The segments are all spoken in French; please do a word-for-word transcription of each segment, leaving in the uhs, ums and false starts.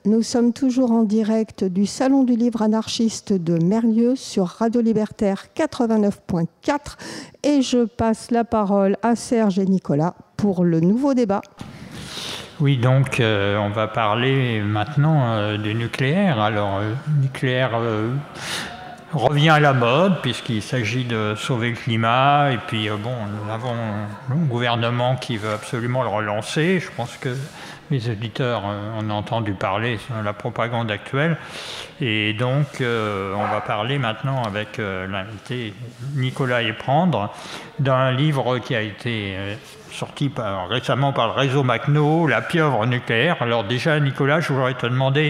Nous sommes toujours en direct du Salon du Livre Anarchiste de Merlieu sur Radio Libertaire quatre-vingt-neuf point quatre et je passe la parole à Serge et Nicolas pour le nouveau débat. Oui, donc euh, on va parler maintenant euh, du nucléaire. Alors, euh, le nucléaire euh, revient à la mode puisqu'il s'agit de sauver le climat et puis euh, bon, nous avons un gouvernement qui veut absolument le relancer. Je pense que les auditeurs euh, en ont entendu parler sur la propagande actuelle. Et donc, euh, on va parler maintenant avec euh, l'invité Nicolas Éprendre d'un livre qui a été euh, sorti par, récemment par le réseau Makhno, La pieuvre nucléaire. Alors déjà, Nicolas, je voudrais te demander,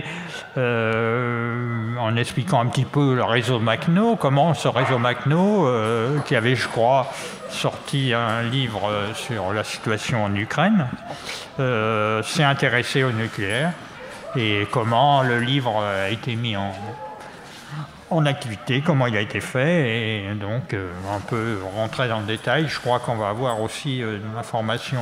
euh, en expliquant un petit peu le réseau Makhno, comment ce réseau Makhno, euh, qui avait, je crois, sorti un livre sur la situation en Ukraine, euh, s'est intéressé au nucléaire et comment le livre a été mis en, en activité, comment il a été fait, et donc euh, un peu rentrer dans le détail. Je crois qu'on va avoir aussi euh, une information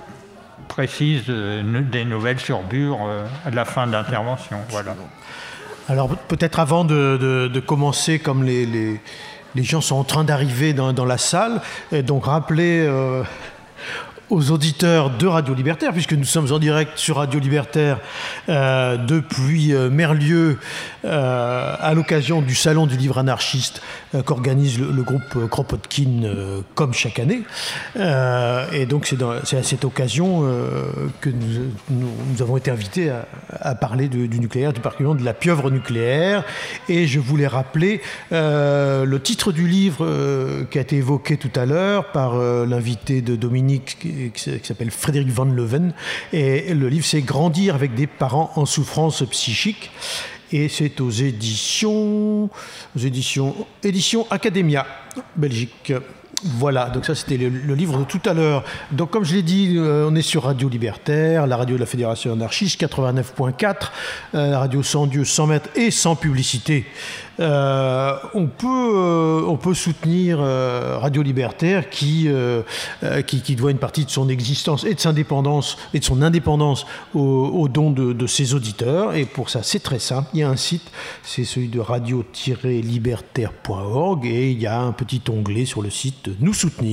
précise de, des nouvelles sur Bure euh, à la fin de l'intervention. Voilà. Alors peut-être avant de, de, de commencer, comme les, les, les gens sont en train d'arriver dans, dans la salle, et donc rappeler euh, aux auditeurs de Radio Libertaire, puisque nous sommes en direct sur Radio Libertaire euh, depuis euh, Merlieu euh, à l'occasion du Salon du Livre Anarchiste euh, qu'organise le, le groupe euh, Kropotkin euh, comme chaque année. Euh, et donc c'est, dans, c'est à cette occasion euh, que nous, nous, nous avons été invités à, à parler de, du nucléaire, du particulièrement de la pieuvre nucléaire. Et je voulais rappeler euh, le titre du livre euh, qui a été évoqué tout à l'heure par euh, l'invité de Dominique qui, qui s'appelle Frédéric Van Leuven. Et le livre, c'est « Grandir avec des parents en souffrance psychique ». Et c'est aux éditions, aux éditions, éditions Academia, Belgique. Voilà, donc ça c'était le, le livre de tout à l'heure. Donc comme je l'ai dit, euh, on est sur Radio Libertaire, la radio de la Fédération anarchiste, quatre-vingt-neuf point quatre, euh, la radio sans Dieu, sans maître et sans publicité. Euh, on, peut, euh, on peut soutenir euh, Radio Libertaire qui, euh, euh, qui, qui doit une partie de son existence et de, sa indépendance, et de son indépendance au, au don de, de ses auditeurs. Et pour ça, c'est très simple. Il y a un site, c'est celui de radio tiret libertaire point org et il y a un petit onglet sur le site « Nous soutenir ».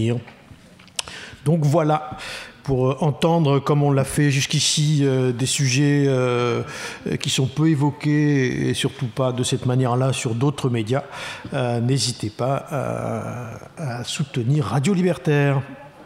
Donc voilà, pour entendre, comme on l'a fait jusqu'ici, euh, des sujets euh, qui sont peu évoqués et surtout pas de cette manière-là sur d'autres médias, euh, n'hésitez pas à, à soutenir Radio Libertaire.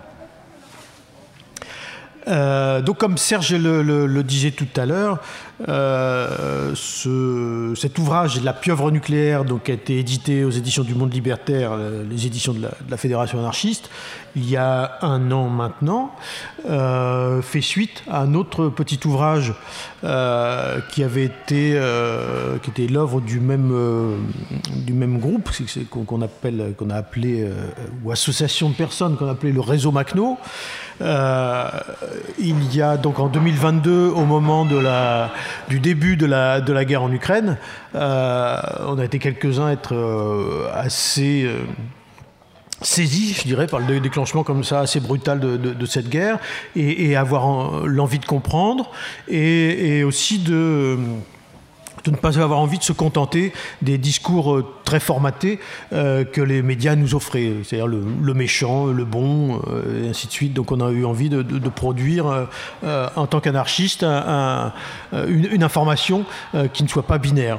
Euh, donc comme Serge le, le, le disait tout à l'heure, euh, ce, cet ouvrage « La pieuvre nucléaire » donc, a été édité aux éditions du Monde Libertaire, les éditions de la, de la Fédération anarchiste, il y a un an maintenant, euh, fait suite à un autre petit ouvrage euh, qui avait été, euh, qui était l'œuvre du même, euh, du même groupe qu'on, appelle, qu'on a appelé, euh, ou association de personnes qu'on a appelé le réseau Makhno. Euh, il y a donc en deux mille vingt-deux, au moment de la, du début de la, de la guerre en Ukraine, euh, on a été quelques-uns à être euh, assez euh, saisis, je dirais, par le déclenchement comme ça assez brutal de, de, de cette guerre et, et avoir en, l'envie de comprendre et, et aussi de... de ne pas avoir envie de se contenter des discours très formatés euh, que les médias nous offraient, c'est-à-dire le, le méchant, le bon, euh, et ainsi de suite. Donc on a eu envie de, de, de produire, euh, en tant qu'anarchiste, un, un, une, une information euh, qui ne soit pas binaire.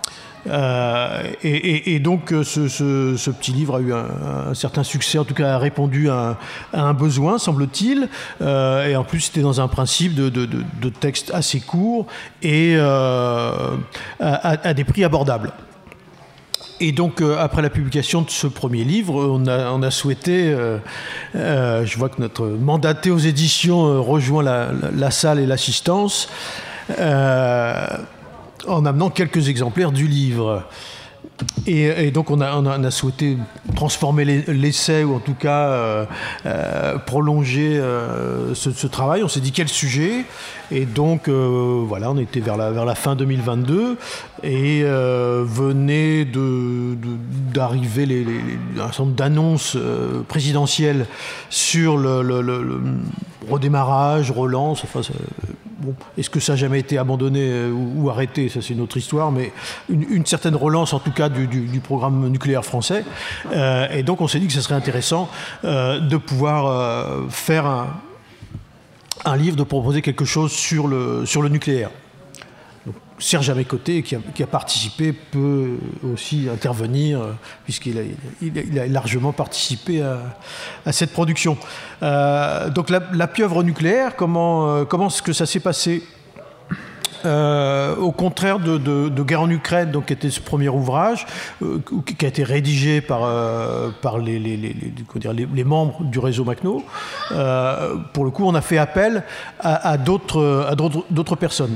Euh, et, et, et donc ce, ce, ce petit livre a eu un, un certain succès, en tout cas a répondu à un, à un besoin, semble-t-il, euh, et en plus c'était dans un principe de, de, de, de texte assez court et euh, à, à des prix abordables. Et donc, euh, après la publication de ce premier livre, on a, on a souhaité, euh, euh, je vois que notre mandaté aux éditions euh, rejoint la, la, la salle et l'assistance, euh, en amenant quelques exemplaires du livre. Et, et donc on a, on, a, on a souhaité transformer l'essai, ou en tout cas euh, euh, prolonger euh, ce, ce travail. On s'est dit quel sujet, et donc euh, voilà, on était vers la, vers la fin deux mille vingt-deux, et euh, venait de, de, d'arriver les, les, un certain nombre d'annonces euh, présidentielles sur le, le, le, le redémarrage, relance, enfin bon, est-ce que ça n'a jamais été abandonné euh, ou, ou arrêté? Ça, c'est une autre histoire, mais une, une certaine relance, en tout cas, du, du, du programme nucléaire français. Euh, et donc, on s'est dit que ce serait intéressant euh, de pouvoir euh, faire un, un livre, de proposer quelque chose sur le, sur le nucléaire. Donc, Serge Amécoté, qui a, qui a participé, peut aussi intervenir, puisqu'il a, il a, il a largement participé à, à cette production. Euh, donc la, la pieuvre nucléaire, comment, euh, comment est-ce que ça s'est passé? Euh, au contraire de, de, de Guerre en Ukraine, donc, qui était ce premier ouvrage, euh, qui a été rédigé par, euh, par les, les, les, les, dire, les, les membres du réseau Macno, euh, pour le coup, on a fait appel à, à d'autres, à d'autres, d'autres personnes.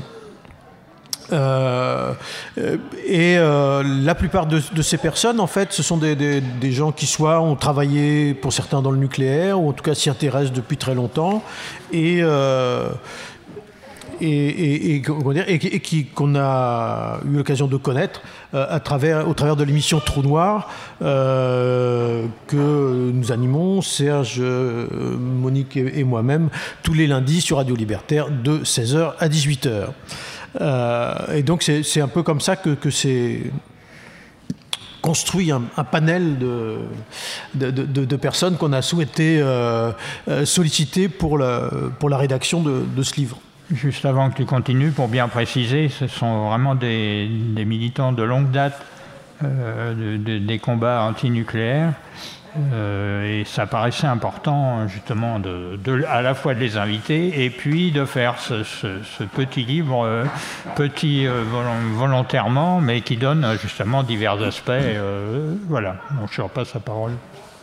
Euh, et euh, la plupart de, de ces personnes, en fait, ce sont des, des, des gens qui soit ont travaillé, pour certains, dans le nucléaire, ou en tout cas s'y intéressent depuis très longtemps, et, euh, et, et, et, et, et qui, qu'on a eu l'occasion de connaître euh, à travers, au travers de l'émission Trou Noir euh, que nous animons, Serge, euh, Monique et, et moi-même, tous les lundis sur Radio Libertaire de seize heures à dix-huit heures. Euh, et donc c'est, c'est un peu comme ça que, que c'est construit un, un panel de, de, de, de personnes qu'on a souhaité euh, solliciter pour la, pour la rédaction de, de ce livre. Juste avant que tu continues, pour bien préciser, ce sont vraiment des, des militants de longue date euh, de, de, des combats antinucléaires. Euh, et ça paraissait important justement de, de, à la fois de les inviter et puis de faire ce, ce, ce petit livre, euh, petit euh, volontairement, mais qui donne justement divers aspects. Euh, voilà, donc je repasse la parole.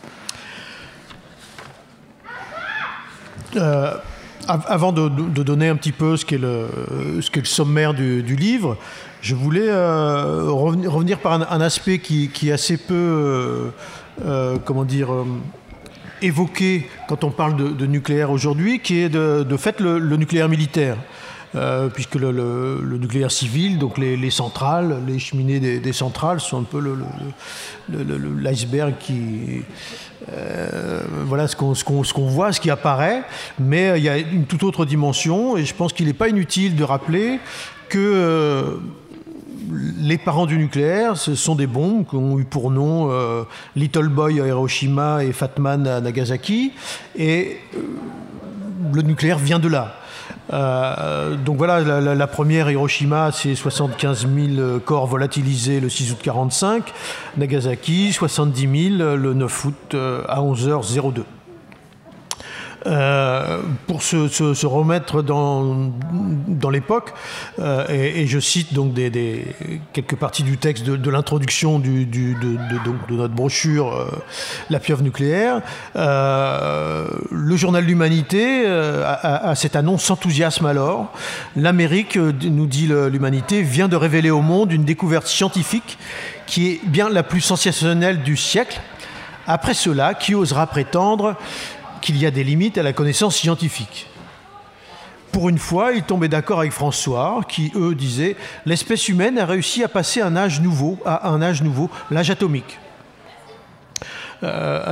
Euh, avant de, de donner un petit peu ce qu'est le, ce qu'est le sommaire du, du livre, je voulais euh, revenir, revenir par un, un aspect qui, qui est assez peu... Euh, Euh, comment dire, euh, évoqué quand on parle de, de nucléaire aujourd'hui, qui est de, de fait le, le nucléaire militaire. Euh, puisque le, le, le nucléaire civil, donc les, les centrales, les cheminées des, des centrales sont un peu le, le, le, le, l'iceberg qui... Euh, voilà ce qu'on, ce, qu'on, ce qu'on voit, ce qui apparaît, mais il y a une toute autre dimension, et je pense qu'il n'est pas inutile de rappeler que... Euh, les parents du nucléaire, ce sont des bombes qui ont eu pour nom euh, Little Boy à Hiroshima et Fat Man à Nagasaki. Et euh, le nucléaire vient de là. Euh, donc voilà, la, la, la première Hiroshima, c'est soixante-quinze mille corps volatilisés le six août quarante-cinq. Nagasaki, soixante-dix mille le neuf août euh, à onze heures deux. Euh, pour se, se, se remettre dans, dans l'époque, euh, et, et je cite donc des, des, quelques parties du texte de, de l'introduction du, du, de, de, de notre brochure euh, La pieuvre nucléaire, euh, le journal L'Humanité euh, a, a cette annonce s'enthousiasme alors. L'Amérique, nous dit l'Humanité, vient de révéler au monde une découverte scientifique qui est bien la plus sensationnelle du siècle. Après cela, qui osera prétendre qu'il y a des limites à la connaissance scientifique? Pour une fois, il tombait d'accord avec François, qui, eux, disaient « L'espèce humaine a réussi à passer un âge nouveau, à un âge nouveau, l'âge atomique. Euh, »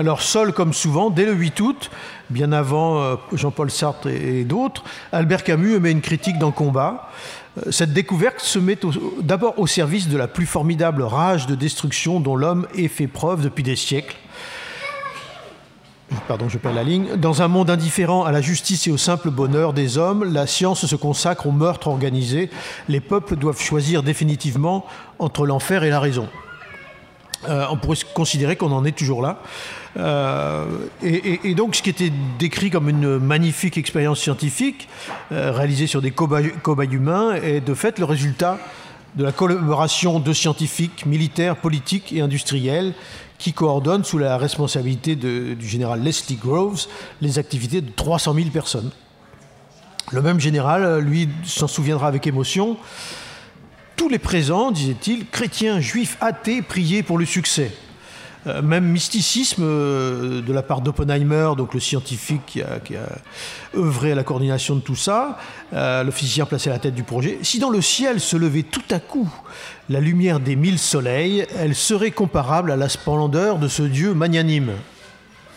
Alors, seul comme souvent, dès le huit août, bien avant euh, Jean-Paul Sartre et, et d'autres, Albert Camus émet une critique dans Combat. Euh, cette découverte se met au, d'abord au service de la plus formidable rage de destruction dont l'homme ait fait preuve depuis des siècles. Pardon, je perds la ligne. Dans un monde indifférent à la justice et au simple bonheur des hommes, la science se consacre au meurtre organisé. Les peuples doivent choisir définitivement entre l'enfer et la raison. Euh, on pourrait considérer qu'on en est toujours là. Euh, et, et, et donc, ce qui était décrit comme une magnifique expérience scientifique, euh, réalisée sur des cobayes, cobayes humains, est de fait le résultat de la collaboration de scientifiques, militaires, politiques et industriels qui coordonnent sous la responsabilité de, du général Leslie Groves les activités de trois cent mille personnes. Le même général, lui, s'en souviendra avec émotion. Tous les présents, disait-il, chrétiens, juifs, athées, priaient pour le succès. Euh, même mysticisme euh, de la part d'Oppenheimer, donc le scientifique qui a, qui a œuvré à la coordination de tout ça, euh, le physicien placé à la tête du projet. Si dans le ciel se levait tout à coup la lumière des mille soleils, elle serait comparable à la splendeur de ce Dieu magnanime.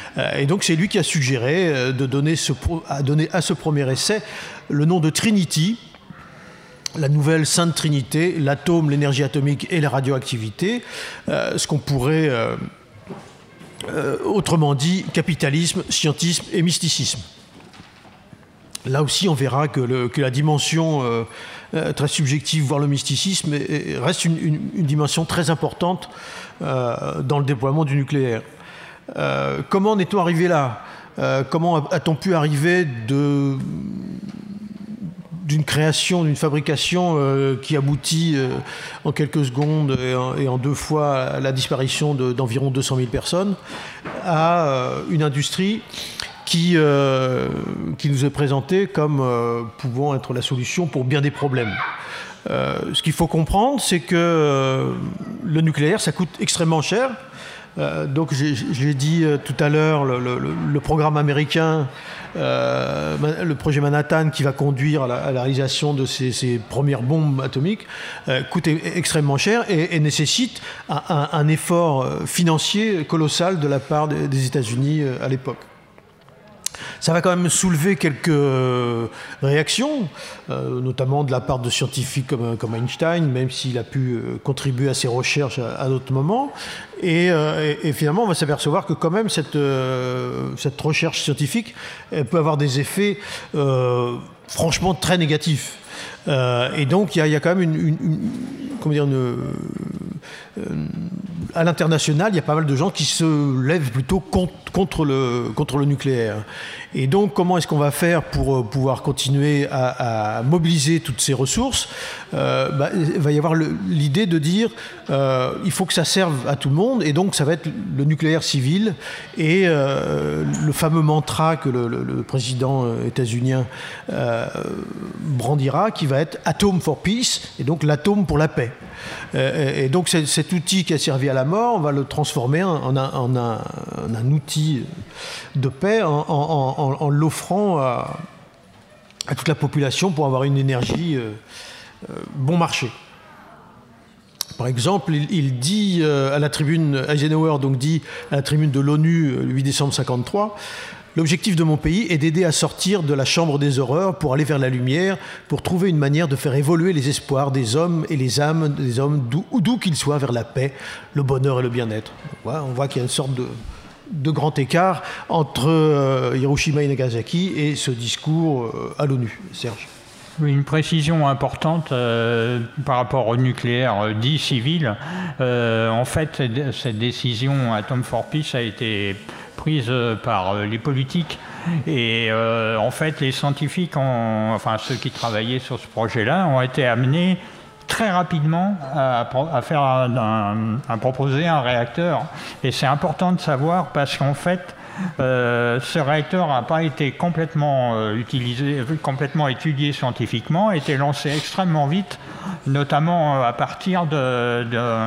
Et donc c'est lui qui a suggéré de donner, ce, à donner à ce premier essai le nom de Trinity, la nouvelle Sainte Trinité, l'atome, l'énergie atomique et la radioactivité, euh, ce qu'on pourrait, euh, euh, autrement dit, capitalisme, scientisme et mysticisme. Là aussi, on verra que, le, que la dimension euh, euh, très subjective, voire le mysticisme, est, est, reste une, une, une dimension très importante euh, dans le déploiement du nucléaire. Euh, comment en est-on arrivé là? euh, Comment a-t-on pu arriver de... d'une création, d'une fabrication euh, qui aboutit euh, en quelques secondes et en, et en deux fois à la disparition de, d'environ deux cent mille personnes, à euh, une industrie qui, euh, qui nous est présentée comme euh, pouvant être la solution pour bien des problèmes. Euh, ce qu'il faut comprendre, c'est que euh, le nucléaire, ça coûte extrêmement cher. Euh, donc, j'ai, je l'ai dit euh, tout à l'heure, le, le, le programme américain, euh, le projet Manhattan, qui va conduire à la, à la réalisation de ces, ces premières bombes atomiques, euh, coûte extrêmement cher et, et nécessite un, un, un effort financier colossal de la part des, des États-Unis euh, à l'époque. Ça va quand même soulever quelques réactions, euh, notamment de la part de scientifiques comme, comme Einstein, même s'il a pu contribuer à ces recherches à, à d'autres moments. Et, euh, et, et finalement, on va s'apercevoir que quand même cette, euh, cette recherche scientifique, elle peut avoir des effets euh, franchement très négatifs. Euh, et donc, il y, y a quand même une, une, une comment dire, une, euh, à l'international, il y a pas mal de gens qui se lèvent plutôt contre, contre, le, contre le nucléaire. Et donc, comment est-ce qu'on va faire pour pouvoir continuer à, à mobiliser toutes ces ressources? euh, bah, il va y avoir le, l'idée de dire euh, il faut que ça serve à tout le monde, et donc ça va être le nucléaire civil, et euh, le fameux mantra que le, le, le président états-unien euh, brandira, qui va être « Atom for Peace », et donc l'atome pour la paix. Et donc cet outil qui a servi à la mort, on va le transformer en un, en un, en un outil de paix, en, en, en, en l'offrant à, à toute la population pour avoir une énergie euh, bon marché. Par exemple, il, il dit euh, à la tribune, Eisenhower donc dit à la tribune de l'ONU le huit décembre cinquante-trois, l'objectif de mon pays est d'aider à sortir de la chambre des horreurs pour aller vers la lumière, pour trouver une manière de faire évoluer les espoirs des hommes et les âmes des hommes, d'où, d'où qu'ils soient, vers la paix, le bonheur et le bien-être. Voilà, on voit qu'il y a une sorte de, de grand écart entre euh, Hiroshima et Nagasaki et ce discours euh, à l'ONU. Serge. Oui, une précision importante euh, par rapport au nucléaire euh, dit civil. Euh, en fait, cette décision Atom for Peace a été prise par les politiques, et euh, en fait les scientifiques, ont, enfin ceux qui travaillaient sur ce projet-là, ont été amenés très rapidement à, à faire un, un, à proposer un réacteur. Et c'est important de savoir parce qu'en fait euh, ce réacteur n'a pas été complètement euh, utilisé, complètement étudié scientifiquement, a été lancé extrêmement vite, notamment à partir de,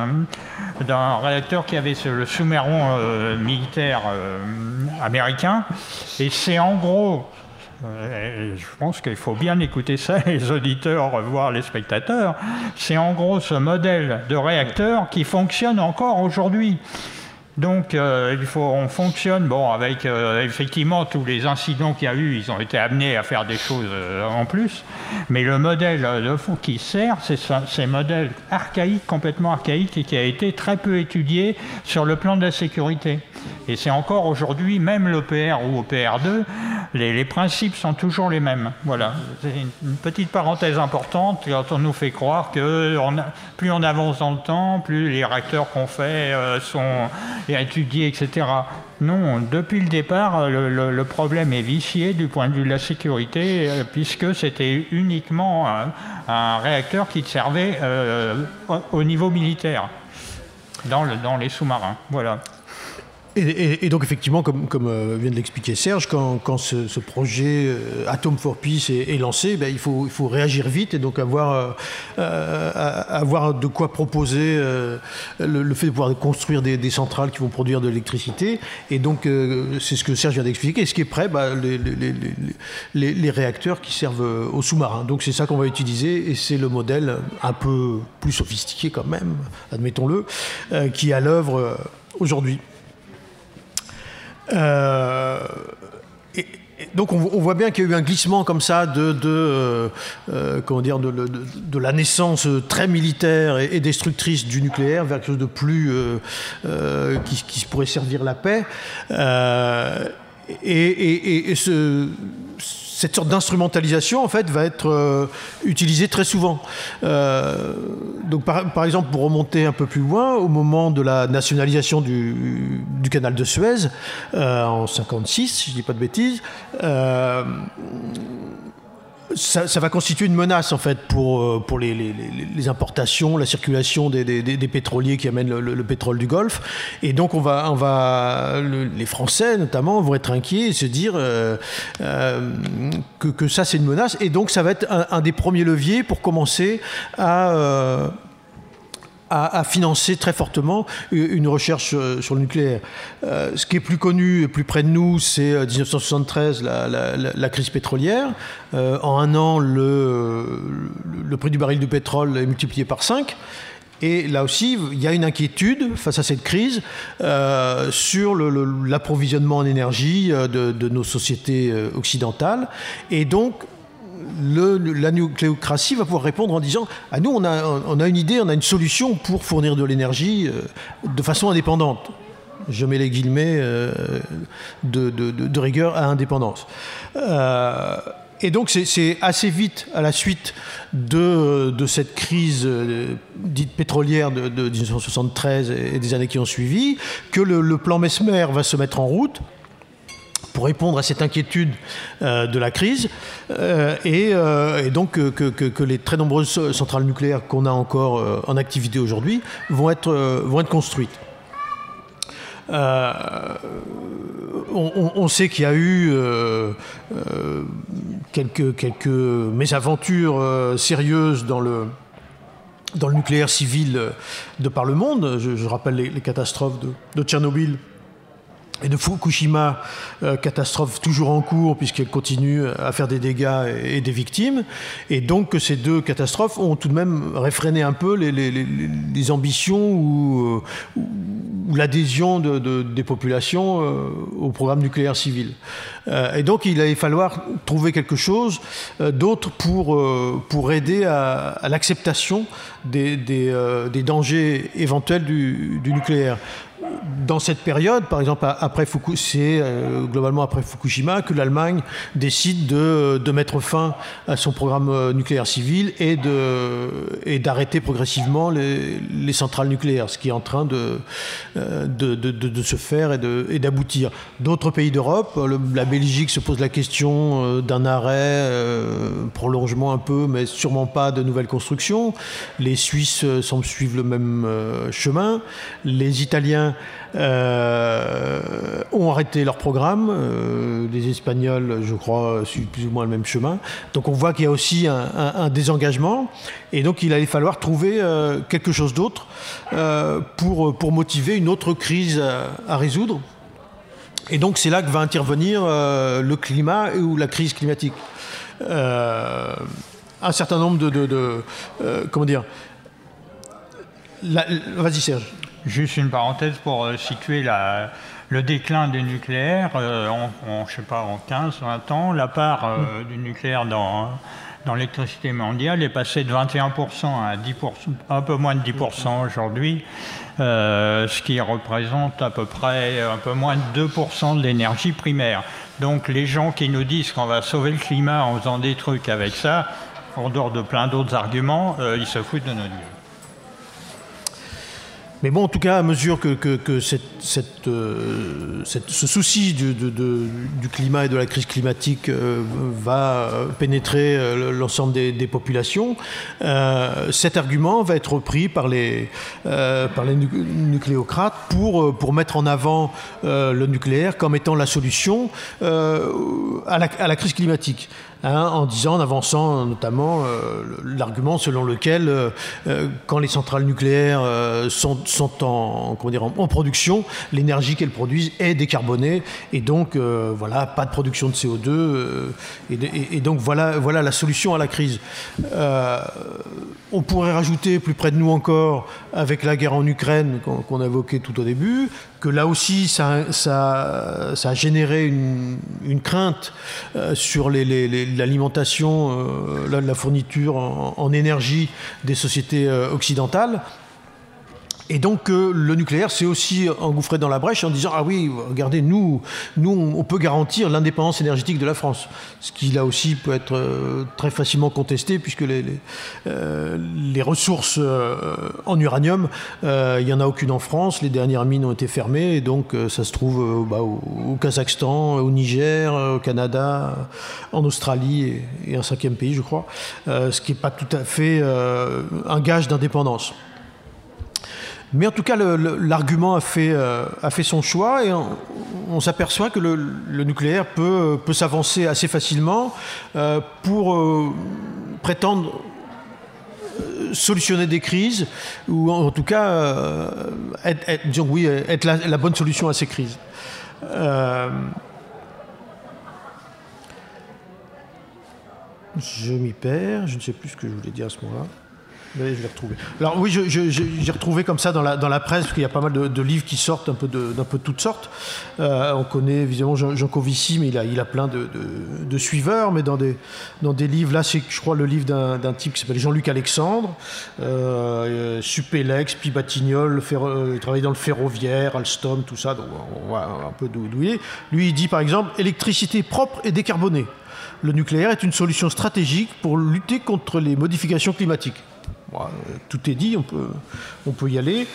de, d'un réacteur qui avait le sous-marin euh, militaire euh, américain. Et c'est en gros, euh, je pense qu'il faut bien écouter ça, les auditeurs, voire les spectateurs, c'est en gros ce modèle de réacteur qui fonctionne encore aujourd'hui. Donc, euh, il faut, on fonctionne, bon, avec euh, effectivement tous les incidents qu'il y a eu, ils ont été amenés à faire des choses euh, en plus, mais le modèle de fond qui sert, c'est ce modèle archaïque, complètement archaïque, et qui a été très peu étudié sur le plan de la sécurité. Et c'est encore aujourd'hui, même l'O P R ou O P R deux, les, les principes sont toujours les mêmes. Voilà, c'est une, une petite parenthèse importante quand on nous fait croire que on a, plus on avance dans le temps, plus les réacteurs qu'on fait euh, sont étudiés, et cetera. Non, depuis le départ, le, le, le problème est vicié du point de vue de la sécurité, euh, puisque c'était uniquement un, un réacteur qui servait euh, au, au niveau militaire, dans, le, dans les sous-marins. Voilà. Et, et, et donc effectivement, comme, comme euh, vient de l'expliquer Serge, quand, quand ce, ce projet euh, Atom for Peace est, est lancé, ben, il, faut, il faut réagir vite et donc avoir, euh, euh, avoir de quoi proposer euh, le, le fait de pouvoir construire des, des centrales qui vont produire de l'électricité. Et donc euh, c'est ce que Serge vient d'expliquer. Et ce qui est prêt, ben, les, les, les, les, les réacteurs qui servent aux sous-marins. Donc c'est ça qu'on va utiliser et c'est le modèle un peu plus sophistiqué quand même, admettons-le, euh, qui est à l'œuvre euh, aujourd'hui. Euh, et, Donc on, on voit bien qu'il y a eu un glissement comme ça de, de, euh, euh, comment dire, de, de, de la naissance très militaire et, et destructrice du nucléaire vers quelque chose de plus euh, euh, qui, qui pourrait servir la paix. Euh, et, et, et ce, cette sorte d'instrumentalisation en fait va être euh, utilisée très souvent. Euh, donc par, par exemple, pour remonter un peu plus loin, au moment de la nationalisation du, du canal de Suez euh, en cinquante-six, si je ne dis pas de bêtises, euh, ça, ça va constituer une menace en fait pour, pour les, les, les importations, la circulation des, des, des pétroliers qui amènent le, le, le pétrole du Golfe. Et donc on va, on va, le, les Français notamment vont être inquiets et se dire euh, euh, que, que ça c'est une menace. Et donc ça va être un, un des premiers leviers pour commencer à... Euh, À, à financer très fortement une recherche sur le nucléaire. Euh, ce qui est plus connu et plus près de nous, c'est dix-neuf cent soixante-treize, la, la, la crise pétrolière. Euh, en un an, le, le prix du baril de pétrole est multiplié par cinq. Et là aussi, il y a une inquiétude face à cette crise euh, sur le, le, l'approvisionnement en énergie de, de nos sociétés occidentales. Et donc, Le, la nucléocratie va pouvoir répondre en disant ah, nous on a, on a une idée, on a une solution pour fournir de l'énergie euh, de façon indépendante. Je mets les guillemets euh, de, de, de, de rigueur à indépendance. Euh, et donc c'est, c'est assez vite à la suite de, de cette crise euh, dite pétrolière de, de dix-neuf cent soixante-treize et des années qui ont suivi que le, le plan Mesmer va se mettre en route pour répondre à cette inquiétude euh, de la crise, euh, et, euh, et donc que, que, que les très nombreuses centrales nucléaires qu'on a encore euh, en activité aujourd'hui vont être, euh, vont être construites. Euh, on, on sait qu'il y a eu euh, euh, quelques, quelques mésaventures euh, sérieuses dans le, dans le nucléaire civil de par le monde. Je, je rappelle les, les catastrophes de, de Tchernobyl et de Fukushima, euh, catastrophe toujours en cours puisqu'elle continue à faire des dégâts et, et des victimes. Et donc ces deux catastrophes ont tout de même réfréné un peu les, les, les, les ambitions ou, ou l'adhésion de, de, des populations euh, au programme nucléaire civil. Euh, et donc il allait falloir trouver quelque chose euh, d'autre pour, euh, pour aider à, à l'acceptation des, des, euh, des dangers éventuels du, du nucléaire. Dans cette période, par exemple, après Fuku, c'est euh, globalement après Fukushima que l'Allemagne décide de, de mettre fin à son programme nucléaire civil et, de, et d'arrêter progressivement les, les centrales nucléaires, ce qui est en train de, de, de, de, de se faire et, de, et d'aboutir. D'autres pays d'Europe, le, la Belgique se pose la question d'un arrêt, euh, prolongement un peu, mais sûrement pas de nouvelles constructions. Les Suisses semblent suivre le même euh, chemin. Les Italiens Euh, ont arrêté leur programme. Euh, les Espagnols, je crois, suivent plus ou moins le même chemin. Donc on voit qu'il y a aussi un, un, un désengagement. Et donc il allait falloir trouver euh, quelque chose d'autre euh, pour, pour motiver une autre crise à, à résoudre. Et donc c'est là que va intervenir euh, le climat ou la crise climatique. Euh, un certain nombre de... de, de euh, comment dire la, Vas-y Serge. Juste une parenthèse pour euh, situer la, le déclin du nucléaire. Euh, en, en, je sais pas, en quinze vingt ans, la part euh, mmh. du nucléaire dans, dans l'électricité mondiale est passée de vingt et un pour cent à dix pour cent, un peu moins de dix pour cent aujourd'hui, euh, ce qui représente à peu près un peu moins de deux pour cent de l'énergie primaire. Donc les gens qui nous disent qu'on va sauver le climat en faisant des trucs avec ça, en dehors de plein d'autres arguments, euh, ils se foutent de notre gueule. Mais bon, en tout cas, à mesure que, que, que cette, cette, euh, cette, ce souci du, de, de, du climat et de la crise climatique euh, va pénétrer euh, l'ensemble des, des populations, euh, cet argument va être repris par les, euh, par les nucléocrates pour, pour mettre en avant euh, le nucléaire comme étant la solution euh, à, la, à la crise climatique. Hein, en disant, en avançant notamment euh, l'argument selon lequel euh, quand les centrales nucléaires euh, sont, sont en, comment dire, en, en production, l'énergie qu'elles produisent est décarbonée et donc euh, voilà, pas de production de C O deux euh, et, et, et donc voilà, voilà la solution à la crise. Euh, on pourrait rajouter plus près de nous encore, avec la guerre en Ukraine qu'on, qu'on a évoquée tout au début, que là aussi, ça, ça, ça a généré une, une crainte euh, sur les, les, les, l'alimentation, euh, la, la fourniture en, en énergie des sociétés euh, occidentales. Et donc euh, le nucléaire s'est aussi engouffré dans la brèche en disant « Ah oui, regardez, nous, nous on peut garantir l'indépendance énergétique de la France ». Ce qui là aussi peut être euh, très facilement contesté puisque les, les, euh, les ressources euh, en uranium, euh, il n'y en a aucune en France. Les dernières mines ont été fermées et donc euh, ça se trouve euh, bah, au, au Kazakhstan, au Niger, au Canada, en Australie et, et un cinquième pays je crois, euh, ce qui n'est pas tout à fait euh, un gage d'indépendance. Mais en tout cas, le, le, l'argument a fait, euh, a fait son choix et on, on s'aperçoit que le, le nucléaire peut, peut s'avancer assez facilement euh, pour euh, prétendre solutionner des crises ou en tout cas euh, être, être, disons, oui, être la, la bonne solution à ces crises. Euh, je m'y perds, je ne sais plus ce que je voulais dire à ce moment-là. Oui, je l'ai retrouvé. Alors oui, je, je, j'ai retrouvé comme ça dans la, dans la presse, parce qu'il y a pas mal de, de livres qui sortent un peu de, d'un peu de toutes sortes. Euh, on connaît évidemment Jean, Jean Covici, mais il a, il a plein de, de, de suiveurs, mais dans des, dans des livres, là c'est je crois le livre d'un, d'un type qui s'appelle Jean-Luc Alexandre, euh, Supélec, puis Batignolles, il travaille dans le ferroviaire, Alstom, tout ça, donc on voit un peu d'où il est. Lui il dit par exemple, électricité propre et décarbonée. Le nucléaire est une solution stratégique pour lutter contre les modifications climatiques. Bon, tout est dit, on peut, on peut y aller.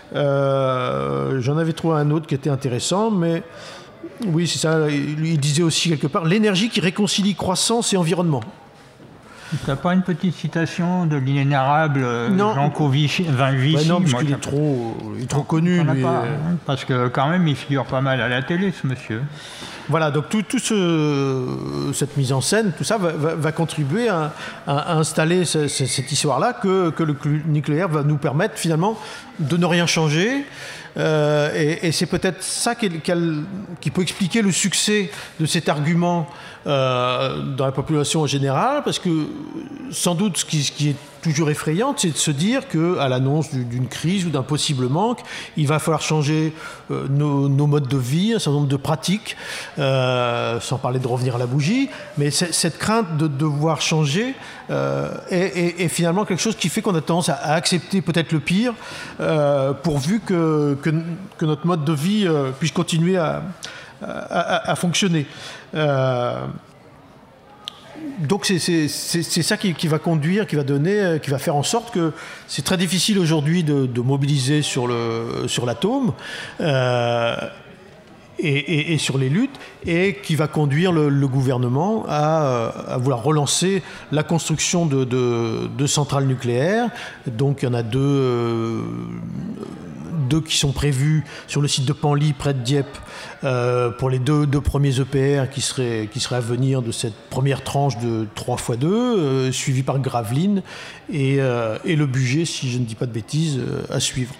Euh, j'en avais trouvé un autre qui était intéressant, mais oui, c'est ça. Il disait aussi quelque part l'énergie qui réconcilie croissance et environnement. Tu n'as pas une petite citation de l'inénarrable Jean Covici? Ben non, parce qu'il est trop, il est trop connu. Lui, pas, hein, parce que quand même, il figure pas mal à la télé, ce monsieur. Voilà, donc toute tout ce, cette mise en scène, tout ça va, va, va contribuer à, à, à installer ce, ce, cette histoire-là que, que le nucléaire va nous permettre finalement de ne rien changer. Euh, et, et c'est peut-être ça qui, qui peut expliquer le succès de cet argument euh, dans la population en général, parce que sans doute ce qui, ce qui est toujours effrayant, c'est de se dire qu'à l'annonce d'une crise ou d'un possible manque, il va falloir changer euh, nos, nos modes de vie, un certain nombre de pratiques, euh, sans parler de revenir à la bougie, mais cette crainte de devoir changer euh, est, est, est finalement quelque chose qui fait qu'on a tendance à, à accepter peut-être le pire, euh, pourvu que, que, que notre mode de vie euh, puisse continuer à, à, à fonctionner. Euh, Donc c'est, c'est, c'est, c'est ça qui, qui va conduire, qui va donner, qui va faire en sorte que c'est très difficile aujourd'hui de, de mobiliser sur, le, sur l'atome euh, et, et, et sur les luttes, et qui va conduire le, le gouvernement à, à vouloir relancer la construction de, de, de centrales nucléaires. Donc il y en a deux, euh, deux qui sont prévues sur le site de Penly, près de Dieppe, Euh, pour les deux, deux premiers E P R qui seraient, qui seraient à venir de cette première tranche de trois fois deux, euh, suivi par Gravelines, et, euh, et le budget, si je ne dis pas de bêtises, euh, à suivre.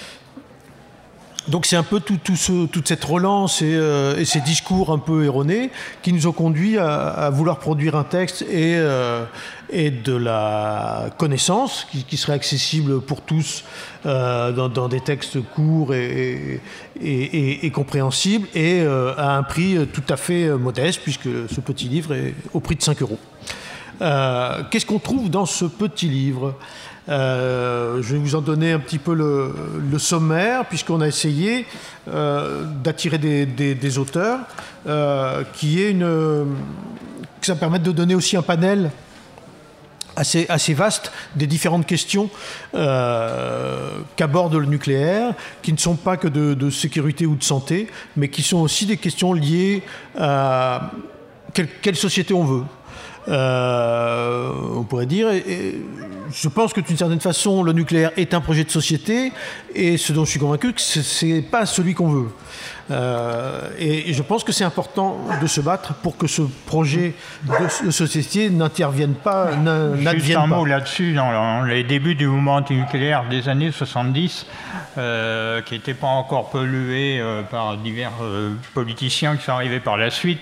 Donc c'est un peu tout, tout ce, toute cette relance et, euh, et ces discours un peu erronés qui nous ont conduit à, à vouloir produire un texte et, euh, et de la connaissance qui, qui serait accessible pour tous euh, dans, dans des textes courts et, et, et, et compréhensibles, et euh, à un prix tout à fait modeste puisque ce petit livre est au prix de cinq euros. Euh, qu'est-ce qu'on trouve dans ce petit livre ? Euh, je vais vous en donner un petit peu le, le sommaire, puisqu'on a essayé euh, d'attirer des, des, des auteurs, euh, qui est une, que ça permette de donner aussi un panel assez, assez vaste des différentes questions euh, qu'aborde le nucléaire, qui ne sont pas que de, de sécurité ou de santé, mais qui sont aussi des questions liées à quelle, quelle société on veut. Euh, on pourrait dire, et, et je pense que d'une certaine façon le nucléaire est un projet de société, et ce dont je suis convaincu que ce n'est pas celui qu'on veut. Euh, et, et je pense que c'est important de se battre pour que ce projet de, de société n'intervienne pas, n'advienne pas. Juste un mot là-dessus, dans les débuts du mouvement antinucléaire des années soixante-dix, euh, qui n'était pas encore pollué euh, par divers euh, politiciens qui sont arrivés par la suite,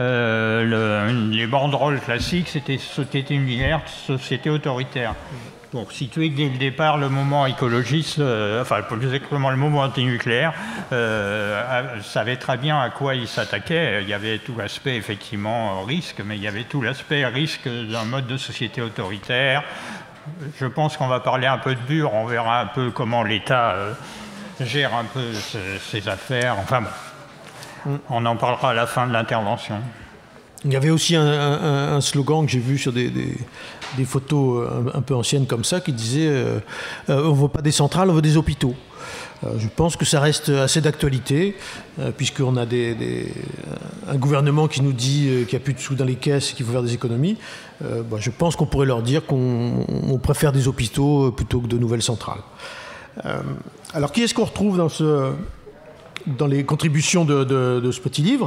euh, le, les banderoles classiques, c'était société nucléaire, société autoritaire. pour situer dès le départ le mouvement écologiste, euh, enfin plus exactement le mouvement antinucléaire, euh, savait très bien à quoi il s'attaquait. Il y avait tout l'aspect effectivement risque, mais il y avait tout l'aspect risque d'un mode de société autoritaire. Je pense qu'on va parler un peu de Bure, on verra un peu comment l'État euh, gère un peu ses, ses affaires. Enfin bon, on en parlera à la fin de l'intervention. Il y avait aussi un, un, un slogan que j'ai vu sur des, des, des photos un, un peu anciennes comme ça qui disait euh, euh, on ne veut pas des centrales, on veut des hôpitaux. Euh, je pense que ça reste assez d'actualité, euh, puisqu'on a des, des, un gouvernement qui nous dit euh, qu'il n'y a plus de sous dans les caisses et qu'il faut faire des économies. Euh, bah, je pense qu'on pourrait leur dire qu'on on préfère des hôpitaux plutôt que de nouvelles centrales. Euh, alors, qui est-ce qu'on retrouve dans ce... dans les contributions de, de, de ce petit livre?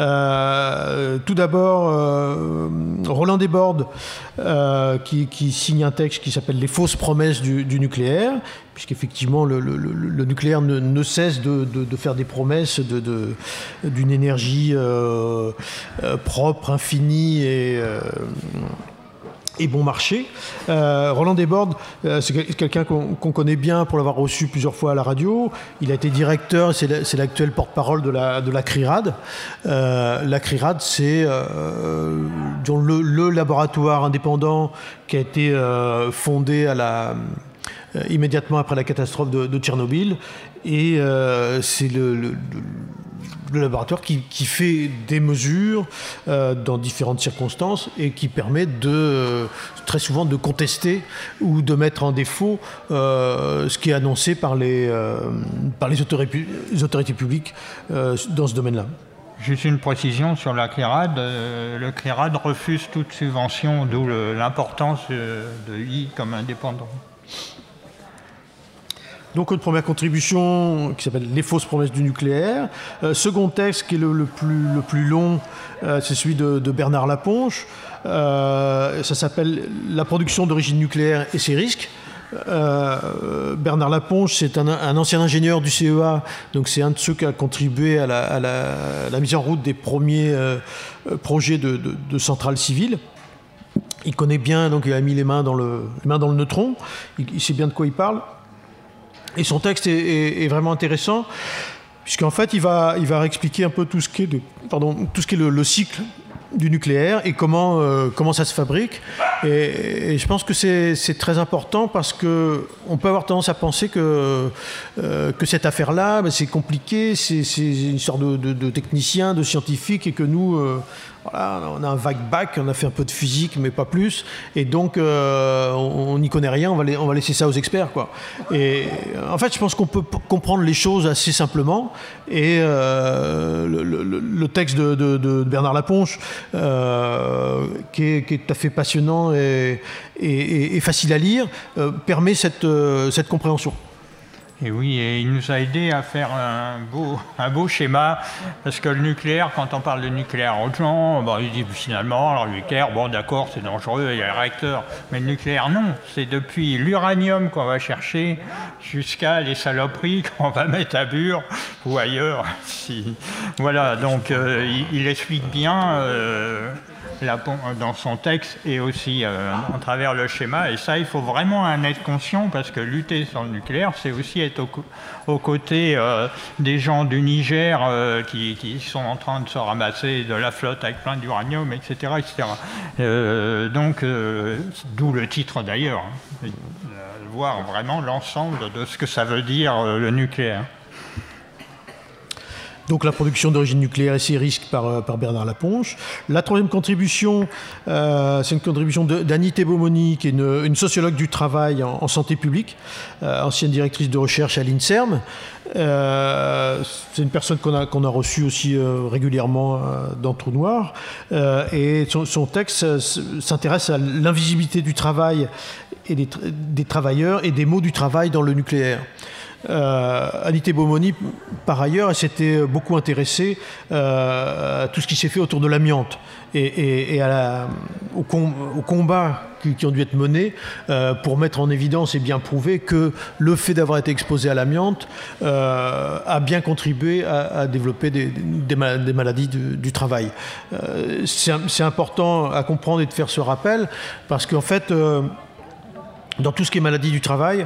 Euh, tout d'abord, euh, Roland Desbordes, euh, qui, qui signe un texte qui s'appelle « Les fausses promesses du, du nucléaire », puisqu'effectivement, le, le, le, le nucléaire ne, ne cesse de, de, de faire des promesses de, de, d'une énergie euh, euh, propre, infinie et... Euh, et bon marché. Euh, Roland Desbordes, euh, c'est quelqu'un qu'on, qu'on connaît bien pour l'avoir reçu plusieurs fois à la radio. Il a été directeur, c'est, la, c'est l'actuel porte-parole de la, de la CRIRAD. Euh, la CRIRAD, c'est euh, le, le laboratoire indépendant qui a été euh, fondé à la, euh, immédiatement après la catastrophe de, de Tchernobyl. Et euh, c'est le, le, le laboratoire qui, qui fait des mesures euh, dans différentes circonstances et qui permet de, euh, très souvent de contester ou de mettre en défaut euh, ce qui est annoncé par les, euh, par les, autorités, les autorités publiques euh, dans ce domaine-là. Juste une précision sur la CRIRAD. Euh, le CRIRAD refuse toute subvention, d'où le, l'importance de, de I comme indépendant. Donc une première contribution qui s'appelle « Les fausses promesses du nucléaire ». Euh, second texte qui est le, le, plus, le plus long, euh, c'est celui de, de Bernard Laponche. Euh, ça s'appelle « La production d'origine nucléaire et ses risques ». Euh, Bernard Laponche, c'est un, un ancien ingénieur du C E A, donc c'est un de ceux qui a contribué à la, à la, à la mise en route des premiers euh, projets de, de, de centrales civiles. Il connaît bien, donc il a mis les mains dans le, les mains dans le neutron, il, il sait bien de quoi il parle. Et son texte est, est, est vraiment intéressant, puisqu'en fait, il va, il va expliquer un peu tout ce qui est, de, pardon, tout ce qui est le, le cycle du nucléaire et comment, euh, comment ça se fabrique. Et, et je pense que c'est, c'est très important parce qu'on peut avoir tendance à penser que, euh, que cette affaire-là, ben, c'est compliqué, c'est, c'est une sorte de, de, de technicien, de scientifique, et que nous... Euh, Voilà, on a un vague bac, on a fait un peu de physique, mais pas plus. Et donc, euh, on n'y connaît rien, on va, les, on va laisser ça aux experts, quoi. Et en fait, je pense qu'on peut p- comprendre les choses assez simplement. Et euh, le, le, le texte de, de, de Bernard Laponche, euh, qui, est, qui est tout à fait passionnant et, et, et facile à lire, euh, permet cette, euh, cette compréhension. Et oui, et il nous a aidé à faire un beau, un beau schéma, parce que le nucléaire, quand on parle de nucléaire aux gens, bon, ils disent finalement, alors le nucléaire, bon d'accord, c'est dangereux, il y a le réacteur, mais le nucléaire, non, c'est depuis l'uranium qu'on va chercher jusqu'à les saloperies qu'on va mettre à Bure ou ailleurs. Si... Voilà, donc euh, il, il explique bien... Euh, dans son texte et aussi euh, à travers le schéma, et ça il faut vraiment en être conscient, parce que lutter sur le nucléaire, c'est aussi être aux au côtés euh, des gens du Niger euh, qui, qui sont en train de se ramasser de la flotte avec plein d'uranium, et cetera, et cetera. Euh, donc euh, d'où le titre d'ailleurs, hein, euh, voir vraiment l'ensemble de ce que ça veut dire euh, le nucléaire. Donc la production d'origine nucléaire et ses risques par, par Bernard Laponche. La troisième contribution, euh, c'est une contribution de, d'Annie Thébomoni, qui est une, une sociologue du travail en, en santé publique, euh, ancienne directrice de recherche à l'INSERM. Euh, c'est une personne qu'on a, qu'on a reçue aussi euh, régulièrement euh, dans Trou Noir. Euh, et son, son texte euh, s'intéresse à l'invisibilité du travail et des, des travailleurs et des maux du travail dans le nucléaire. Euh, Annie Thébomoni, par ailleurs, elle s'était beaucoup intéressée euh, à tout ce qui s'est fait autour de l'amiante et, et, et à la, au, com, au combat qui, qui ont dû être menés euh, pour mettre en évidence et bien prouver que le fait d'avoir été exposé à l'amiante euh, a bien contribué à, à développer des, des, des maladies du, du travail. Euh, c'est, c'est important à comprendre et de faire ce rappel, parce qu'en fait... Euh, dans tout ce qui est maladie du travail,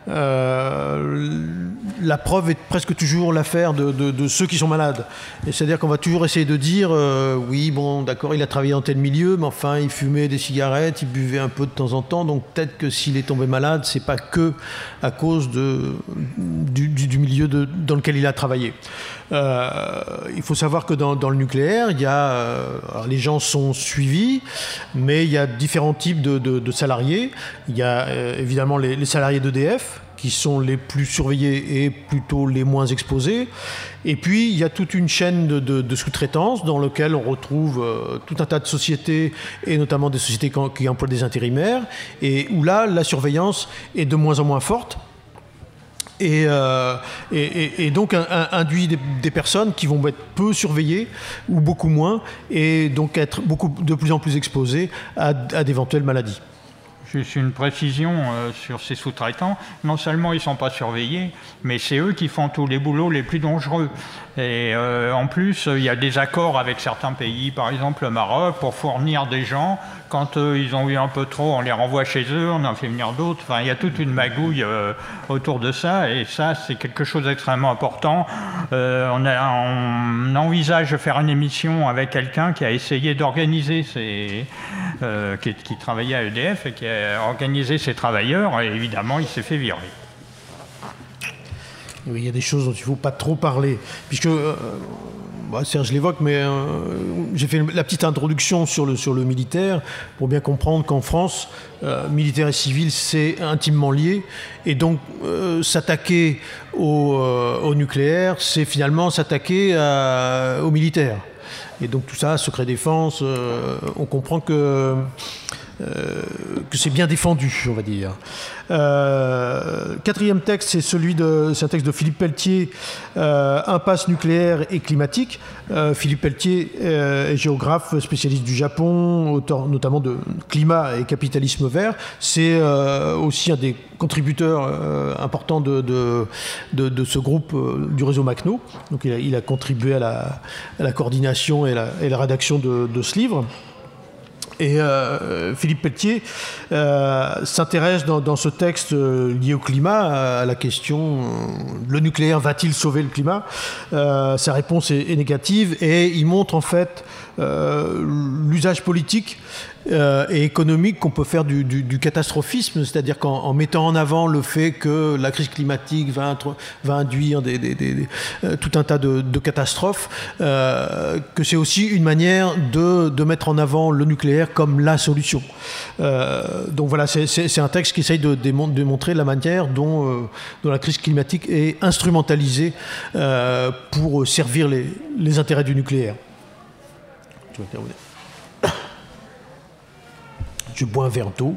euh, la preuve est presque toujours l'affaire de, de, de ceux qui sont malades. Et c'est-à-dire qu'on va toujours essayer de dire euh, oui, bon, d'accord, il a travaillé dans tel milieu, mais enfin, il fumait des cigarettes, il buvait un peu de temps en temps, donc peut-être que s'il est tombé malade, c'est pas que à cause de, du, du, du milieu de, dans lequel il a travaillé. Euh, il faut savoir que dans, dans le nucléaire, il y a, euh, alors les gens sont suivis, mais il y a différents types de, de, de salariés. Il y a euh, évidemment les, les salariés d'E D F, qui sont les plus surveillés et plutôt les moins exposés. Et puis, il y a toute une chaîne de, de, de sous-traitance dans laquelle on retrouve euh, tout un tas de sociétés, et notamment des sociétés qui, qui emploient des intérimaires, et où là, la surveillance est de moins en moins forte. Et, euh, et, et, et donc un, un, induit des, des personnes qui vont être peu surveillées ou beaucoup moins, et donc être beaucoup, de plus en plus exposées à, à d'éventuelles maladies. Juste une précision euh, sur ces sous-traitants. Non seulement ils ne sont pas surveillés, mais c'est eux qui font tous les boulots les plus dangereux. Et euh, en plus, il y a des accords avec certains pays, par exemple le Maroc, pour fournir des gens. Quand euh, ils ont eu un peu trop, on les renvoie chez eux, on en fait venir d'autres. Enfin, il y a toute une magouille euh, autour de ça. Et ça, c'est quelque chose d'extrêmement important. Euh, on, a, on envisage de faire une émission avec quelqu'un qui a essayé d'organiser ces... Euh, qui, qui travaillait à E D F et qui a organisé ses travailleurs. Et évidemment, il s'est fait virer. Oui, il y a des choses dont il ne faut pas trop parler, puisque, euh, bah, Serge l'évoque, mais euh, j'ai fait la petite introduction sur le, sur le militaire, pour bien comprendre qu'en France, euh, militaire et civil, c'est intimement lié, et donc euh, s'attaquer au, euh, au nucléaire, c'est finalement s'attaquer à, aux militaires. Et donc tout ça, secret défense, euh, on comprend que... Euh, que c'est bien défendu, on va dire. Euh, quatrième texte, c'est celui de, c'est un texte de Philippe Pelletier, euh, Impasse nucléaire et climatique. Euh, Philippe Pelletier euh, est géographe, spécialiste du Japon, auteur notamment de Climat et capitalisme vert. C'est euh, aussi un des contributeurs euh, importants de, de, de, de ce groupe euh, du réseau Macno. Donc il a, il a contribué à la, à la coordination et la, et la rédaction de, de ce livre. Et euh, Philippe Pelletier euh, s'intéresse dans, dans ce texte euh, lié au climat à la question euh, le nucléaire va-t-il sauver le climat? euh, Sa réponse est, est négative, et il montre en fait euh, l'usage politique euh, et économique qu'on peut faire du, du, du catastrophisme, c'est-à-dire qu'en en mettant en avant le fait que la crise climatique va, intre, va induire des, des, des, des, euh, tout un tas de, de catastrophes, euh, que c'est aussi une manière de, de mettre en avant le nucléaire comme la solution. Euh, donc voilà, c'est, c'est, c'est un texte qui essaye de démontrer la manière dont, euh, dont la crise climatique est instrumentalisée euh, pour servir les, les intérêts du nucléaire. Je vais terminer. Je bois un verre d'eau.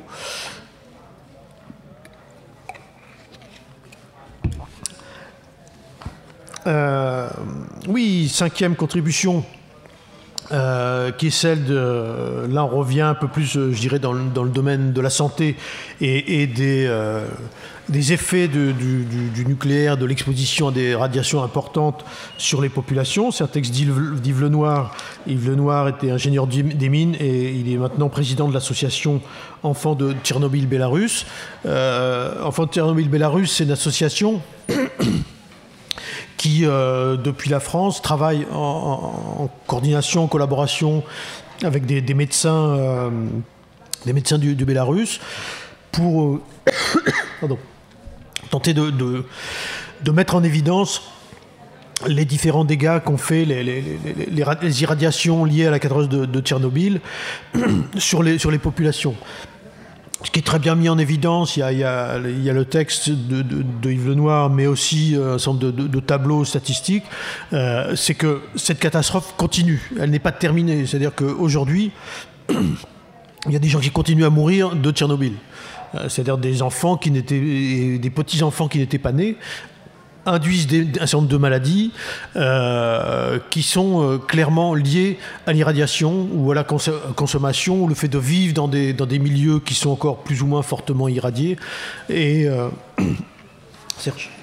Euh, oui, cinquième contribution. Euh, qui est celle de... Là, on revient un peu plus, je dirais, dans le, dans le domaine de la santé et, et des, euh, des effets de, du, du, du nucléaire, de l'exposition à des radiations importantes sur les populations. C'est un texte d'Yves, d'Yves Lenoir. Yves Lenoir était ingénieur des mines et il est maintenant président de l'association Enfants de Tchernobyl-Bélarus. Euh, Enfants de Tchernobyl-Bélarus, c'est une association... qui, euh, depuis la France, travaille en, en, en coordination, en collaboration avec des, des médecins, euh, des médecins du, du Bélarus, pour euh, pardon, tenter de, de, de mettre en évidence les différents dégâts qu'ont fait les, les, les, les, les irradiations liées à la catastrophe de, de Tchernobyl sur les, sur les populations. Ce qui est très bien mis en évidence, il y a, il y a, il y a le texte de, de, de Yves Lenoir, mais aussi un certain nombre de, de, de tableaux statistiques, euh, c'est que cette catastrophe continue, elle n'est pas terminée. C'est-à-dire qu'aujourd'hui, il y a des gens qui continuent à mourir de Tchernobyl. Euh, c'est-à-dire des enfants qui n'étaient, des petits-enfants qui n'étaient pas nés, induisent des, un certain nombre de maladies euh, qui sont euh, clairement liées à l'irradiation ou à la cons- consommation, ou le fait de vivre dans des, dans des milieux qui sont encore plus ou moins fortement irradiés. Et euh... Serge.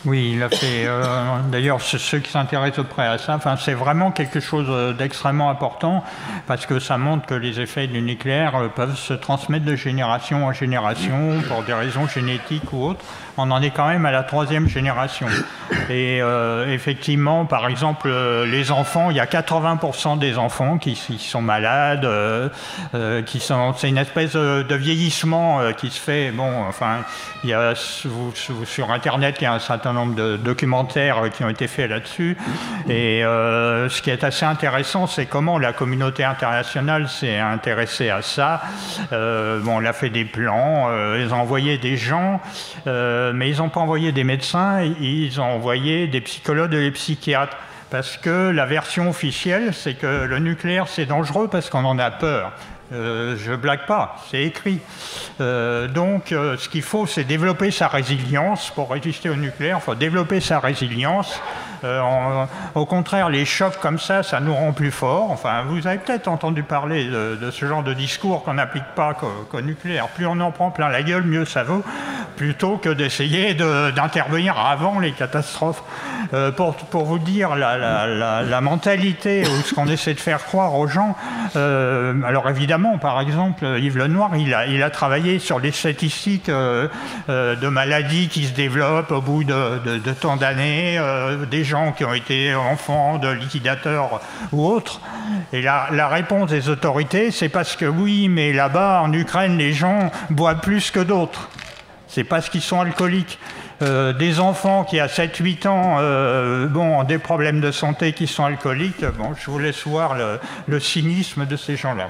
Oui, il a fait. Euh, D'ailleurs, ceux qui s'intéressent de près à ça, enfin, c'est vraiment quelque chose d'extrêmement important parce que ça montre que les effets du nucléaire peuvent se transmettre de génération en génération pour des raisons génétiques ou autres. On en est quand même à la troisième génération. Et euh, effectivement, par exemple, les enfants, il y a quatre-vingts pour cent des enfants qui, qui sont malades, euh, euh, qui sont. C'est une espèce de vieillissement euh, qui se fait. Bon, enfin, il y a vous, sur Internet, il y a un certain nombre de documentaires qui ont été faits là-dessus. Et euh, ce qui est assez intéressant, c'est comment la communauté internationale s'est intéressée à ça. Euh, bon, on a fait des plans, euh, ils ont envoyé des gens, euh, mais ils n'ont pas envoyé des médecins, ils ont envoyé des psychologues et des psychiatres. Parce que la version officielle, c'est que le nucléaire, c'est dangereux parce qu'on en a peur. Euh, je blague pas, c'est écrit. Euh, donc, euh, ce qu'il faut, c'est développer sa résilience pour résister au nucléaire. Il faut développer sa résilience. Euh, en, au contraire, les chocs comme ça, ça nous rend plus forts. Enfin, vous avez peut-être entendu parler de, de ce genre de discours qu'on n'applique pas qu'au, qu'au nucléaire. Plus on en prend plein la gueule, mieux ça vaut, plutôt que d'essayer de, d'intervenir avant les catastrophes. Euh, pour, pour vous dire la, la, la, la mentalité ou ce qu'on essaie de faire croire aux gens, euh, alors évidemment, par exemple, Yves Lenoir, il a, il a travaillé sur les statistiques euh, euh, de maladies qui se développent au bout de, de, de tant d'années, euh, des gens qui ont été enfants de liquidateurs ou autres. Et la, la réponse des autorités, c'est parce que oui, mais là-bas, en Ukraine, les gens boivent plus que d'autres. C'est parce qu'ils sont alcooliques. Euh, des enfants qui, à sept huit ans, euh, bon, ont des problèmes de santé qui sont alcooliques, bon, je vous laisse voir le, le cynisme de ces gens-là.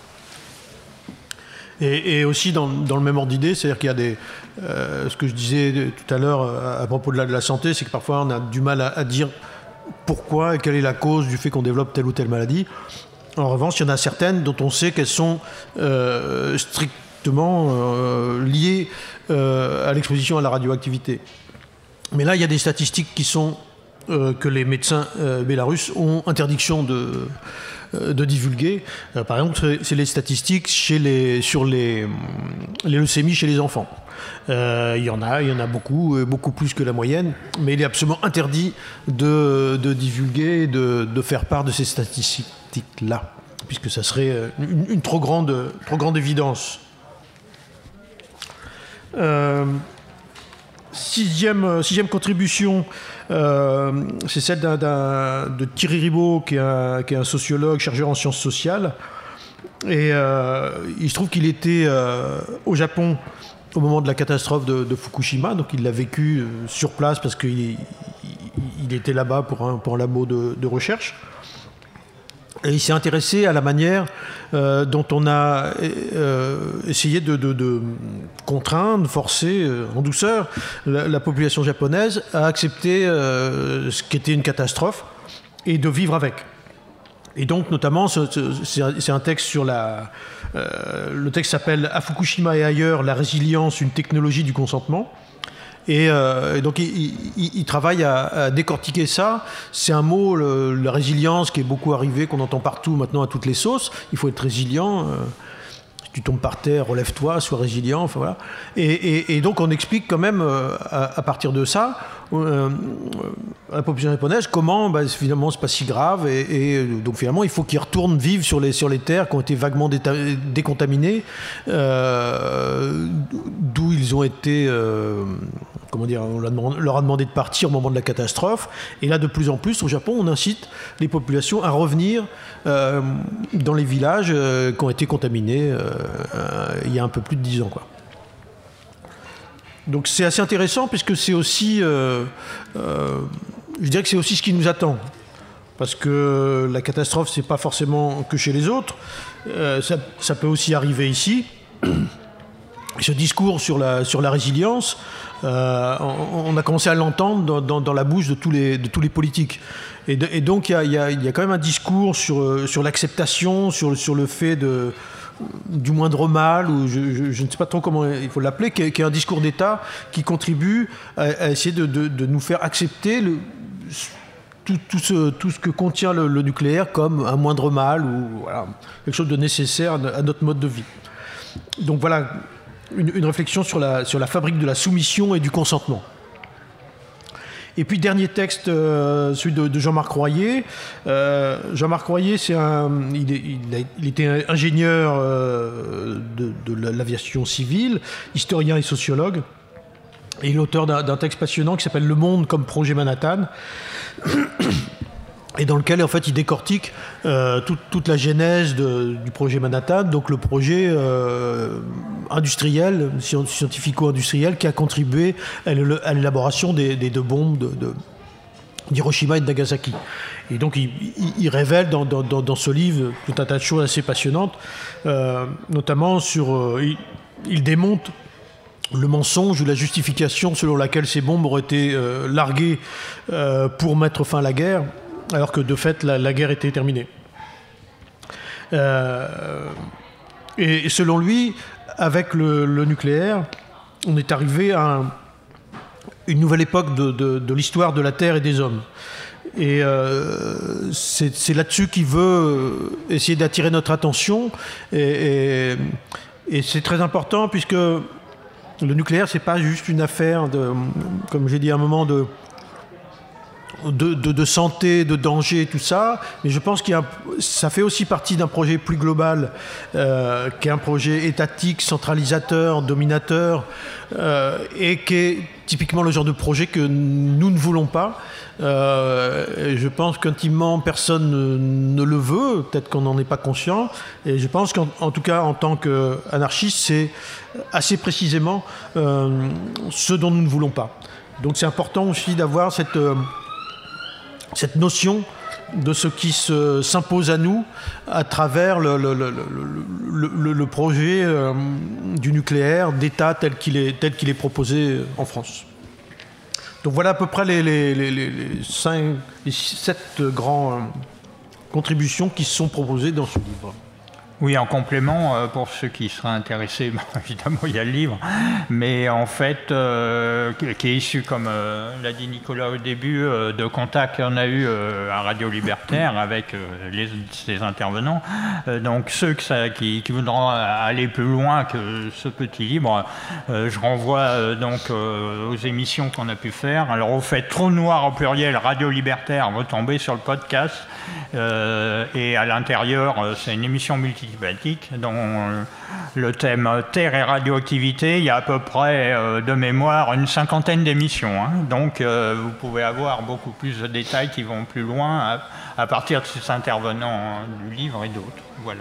Et, et aussi dans, dans le même ordre d'idée, c'est-à-dire qu'il y a des... Euh, ce que je disais tout à l'heure à, à propos de la, de la santé, c'est que parfois on a du mal à, à dire pourquoi et quelle est la cause du fait qu'on développe telle ou telle maladie. En revanche, il y en a certaines dont on sait qu'elles sont euh, strictement euh, liées euh, à l'exposition à la radioactivité. Mais là, il y a des statistiques qui sont, euh, que les médecins euh, bélarusses ont interdiction de... de divulguer. Euh, par exemple, c'est les statistiques chez les, sur les, les leucémies chez les enfants. Euh, il y en a, il y en a beaucoup, beaucoup plus que la moyenne, mais il est absolument interdit de, de divulguer, de, de faire part de ces statistiques-là, puisque ça serait une, une trop grande, trop grande évidence. Euh, Sixième, sixième contribution, euh, c'est celle d'un, d'un, de Thierry Ribaud, qui est, un, qui est un sociologue, chercheur en sciences sociales. Et euh, il se trouve qu'il était euh, au Japon au moment de la catastrophe de, de Fukushima, donc il l'a vécu euh, sur place parce qu'il il, il était là-bas pour un, pour un labo de, de recherche. Et il s'est intéressé à la manière euh, dont on a euh, essayé de, de, de contraindre, forcer euh, en douceur la, la population japonaise à accepter euh, ce qu'était une catastrophe et de vivre avec. Et donc, notamment, ce, ce, c'est, un, c'est un texte sur la... Euh, le texte s'appelle « À Fukushima et ailleurs, la résilience, une technologie du consentement ». Et, euh, et donc, il, il, il travaille à, à décortiquer ça. C'est un mot, le, la résilience, qui est beaucoup arrivé, qu'on entend partout maintenant à toutes les sauces. Il faut être résilient. Euh, si tu tombes par terre, relève-toi, sois résilient. Enfin, voilà. Et, et, et donc, on explique quand même, euh, à, à partir de ça, euh, à la population japonaise, comment, bah, finalement, c'est pas si grave. Et, et donc, finalement, il faut qu'ils retournent vivre sur les, sur les terres qui ont été vaguement déta- décontaminées, euh, d'où ils ont été... Euh, comment dire, on leur a demandé de partir au moment de la catastrophe. Et là, de plus en plus, au Japon, on incite les populations à revenir euh, dans les villages euh, qui ont été contaminés euh, euh, il y a un peu plus de dix ans, quoi. Donc c'est assez intéressant, puisque c'est aussi, euh, euh, je dirais que c'est aussi ce qui nous attend. Parce que la catastrophe, c'est pas forcément que chez les autres. Euh, ça, ça peut aussi arriver ici. Ce discours sur la, sur la résilience, euh, on, on a commencé à l'entendre dans, dans, dans la bouche de tous les, de tous les politiques. Et, de, et donc, il y a, y, a, y a quand même un discours sur, sur l'acceptation, sur, sur le fait de, du moindre mal, ou je, je, je ne sais pas trop comment il faut l'appeler, qui est, qui est un discours d'État qui contribue à, à essayer de, de, de nous faire accepter le, tout, tout, ce, tout ce que contient le, le nucléaire comme un moindre mal, ou voilà, quelque chose de nécessaire à notre mode de vie. Donc voilà, Une, une réflexion sur la, sur la fabrique de la soumission et du consentement. Et puis dernier texte, euh, celui de, de Jean-Marc Royer. Euh, Jean-Marc Royer, c'est un, il, est, il, a, il était ingénieur euh, de, de l'aviation civile, historien et sociologue. Et l'auteur d'un, d'un texte passionnant qui s'appelle « Le monde comme projet Manhattan ». Et dans lequel, en fait, il décortique euh, toute, toute la genèse de, du projet Manhattan, donc le projet euh, industriel, scientifico-industriel, qui a contribué à l'élaboration des, des deux bombes de, de, d'Hiroshima et de Nagasaki. Et donc, il, il, il révèle dans, dans, dans ce livre tout un tas de choses assez passionnantes, euh, notamment sur... Euh, il, il démonte le mensonge ou la justification selon laquelle ces bombes auraient été euh, larguées euh, pour mettre fin à la guerre, alors que de fait la, la guerre était terminée. Euh, et selon lui, avec le, le nucléaire, on est arrivé à un, une nouvelle époque de, de, de l'histoire de la Terre et des hommes. Et euh, c'est, c'est là-dessus qu'il veut essayer d'attirer notre attention. Et, et, et c'est très important puisque le nucléaire, c'est pas juste une affaire de, comme j'ai dit à un moment, de De, de, de santé, de danger, tout ça, mais je pense que ça fait aussi partie d'un projet plus global, euh, qui est un projet étatique, centralisateur, dominateur, euh, et qui est typiquement le genre de projet que nous ne voulons pas. Euh, et je pense qu'intimement, personne ne, ne le veut, peut-être qu'on n'en est pas conscient, et je pense qu'en en tout cas, en tant qu'anarchiste, c'est assez précisément euh, ce dont nous ne voulons pas. Donc c'est important aussi d'avoir cette... Euh, cette notion de ce qui se, s'impose à nous à travers le, le, le, le, le, le projet euh, du nucléaire d'État tel qu'il est, tel qu'il est proposé en France. Donc voilà à peu près les, les, les, les, cinq, les sept grandes euh, contributions qui sont proposées dans ce livre. Oui, en complément, euh, pour ceux qui seraient intéressés, bon, évidemment, il y a le livre, mais en fait, euh, qui est issu, comme euh, l'a dit Nicolas au début, euh, de contacts qu'on a eu euh, à Radio Libertaire avec euh, les, ces intervenants. Euh, donc, ceux que ça, qui, qui voudront aller plus loin que ce petit livre, euh, je renvoie euh, donc euh, aux émissions qu'on a pu faire. Alors, vous faites Trou Noir au pluriel, Radio Libertaire, vous tombez sur le podcast, euh, et à l'intérieur, euh, c'est une émission multi dont le thème Terre et radioactivité, il y a à peu près euh, de mémoire une cinquantaine d'émissions. Hein. Donc euh, vous pouvez avoir beaucoup plus de détails qui vont plus loin à, à partir de ces intervenants hein, du livre et d'autres. Voilà.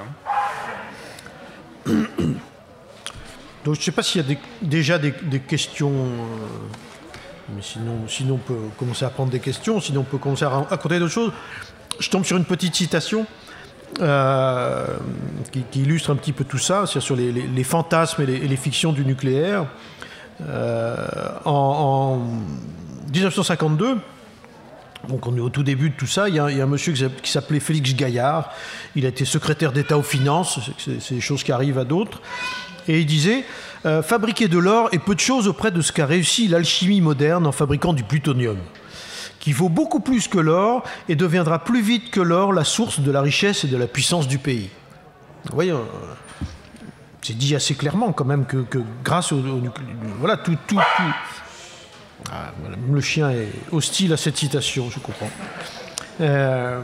Donc je ne sais pas s'il y a des, déjà des, des questions, euh, mais sinon, sinon on peut commencer à prendre des questions, sinon on peut commencer à raconter d'autres choses. Je tombe sur une petite citation. Euh, qui, qui illustre un petit peu tout ça, c'est-à-dire sur les, les, les fantasmes et les, et les fictions du nucléaire. Euh, en, en dix-neuf cent cinquante-deux, donc on est au tout début de tout ça, il y a, il y a un monsieur qui s'appelait Félix Gaillard, il a été secrétaire d'État aux finances, c'est, c'est des choses qui arrivent à d'autres, et il disait euh, « Fabriquer de l'or est peu de choses auprès de ce qu'a réussi l'alchimie moderne en fabriquant du plutonium. » qui vaut beaucoup plus que l'or et deviendra plus vite que l'or la source de la richesse et de la puissance du pays. Vous voyez, c'est dit assez clairement quand même que, que grâce au, au voilà, tout, tout, tout. Ah, voilà, le chien est hostile à cette citation, je comprends. Euh,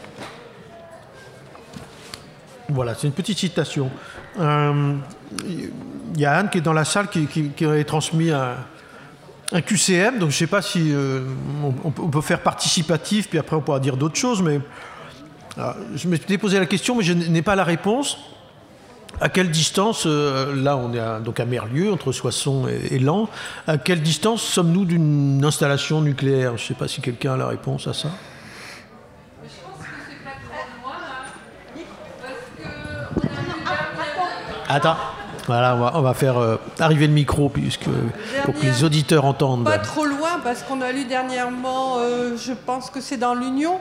voilà, c'est une petite citation. Il euh, y a Anne qui est dans la salle qui, qui, qui a transmis un... un Q C M, donc je ne sais pas si euh, on, on peut faire participatif, puis après on pourra dire d'autres choses, mais alors, je m'étais posé la question, mais je n'ai pas la réponse. À quelle distance, euh, là on est à, donc à Merlieu, entre Soissons et, et Laon, à quelle distance sommes-nous d'une installation nucléaire? Je ne sais pas si quelqu'un a la réponse à ça. Je pense que c'est pas très loin, hein, parce que on a eu Attends. Voilà, on va, on va faire euh, arriver le micro puisque, pour que les auditeurs entendent. Pas trop loin, parce qu'on a lu dernièrement, euh, je pense que c'est dans l'Union,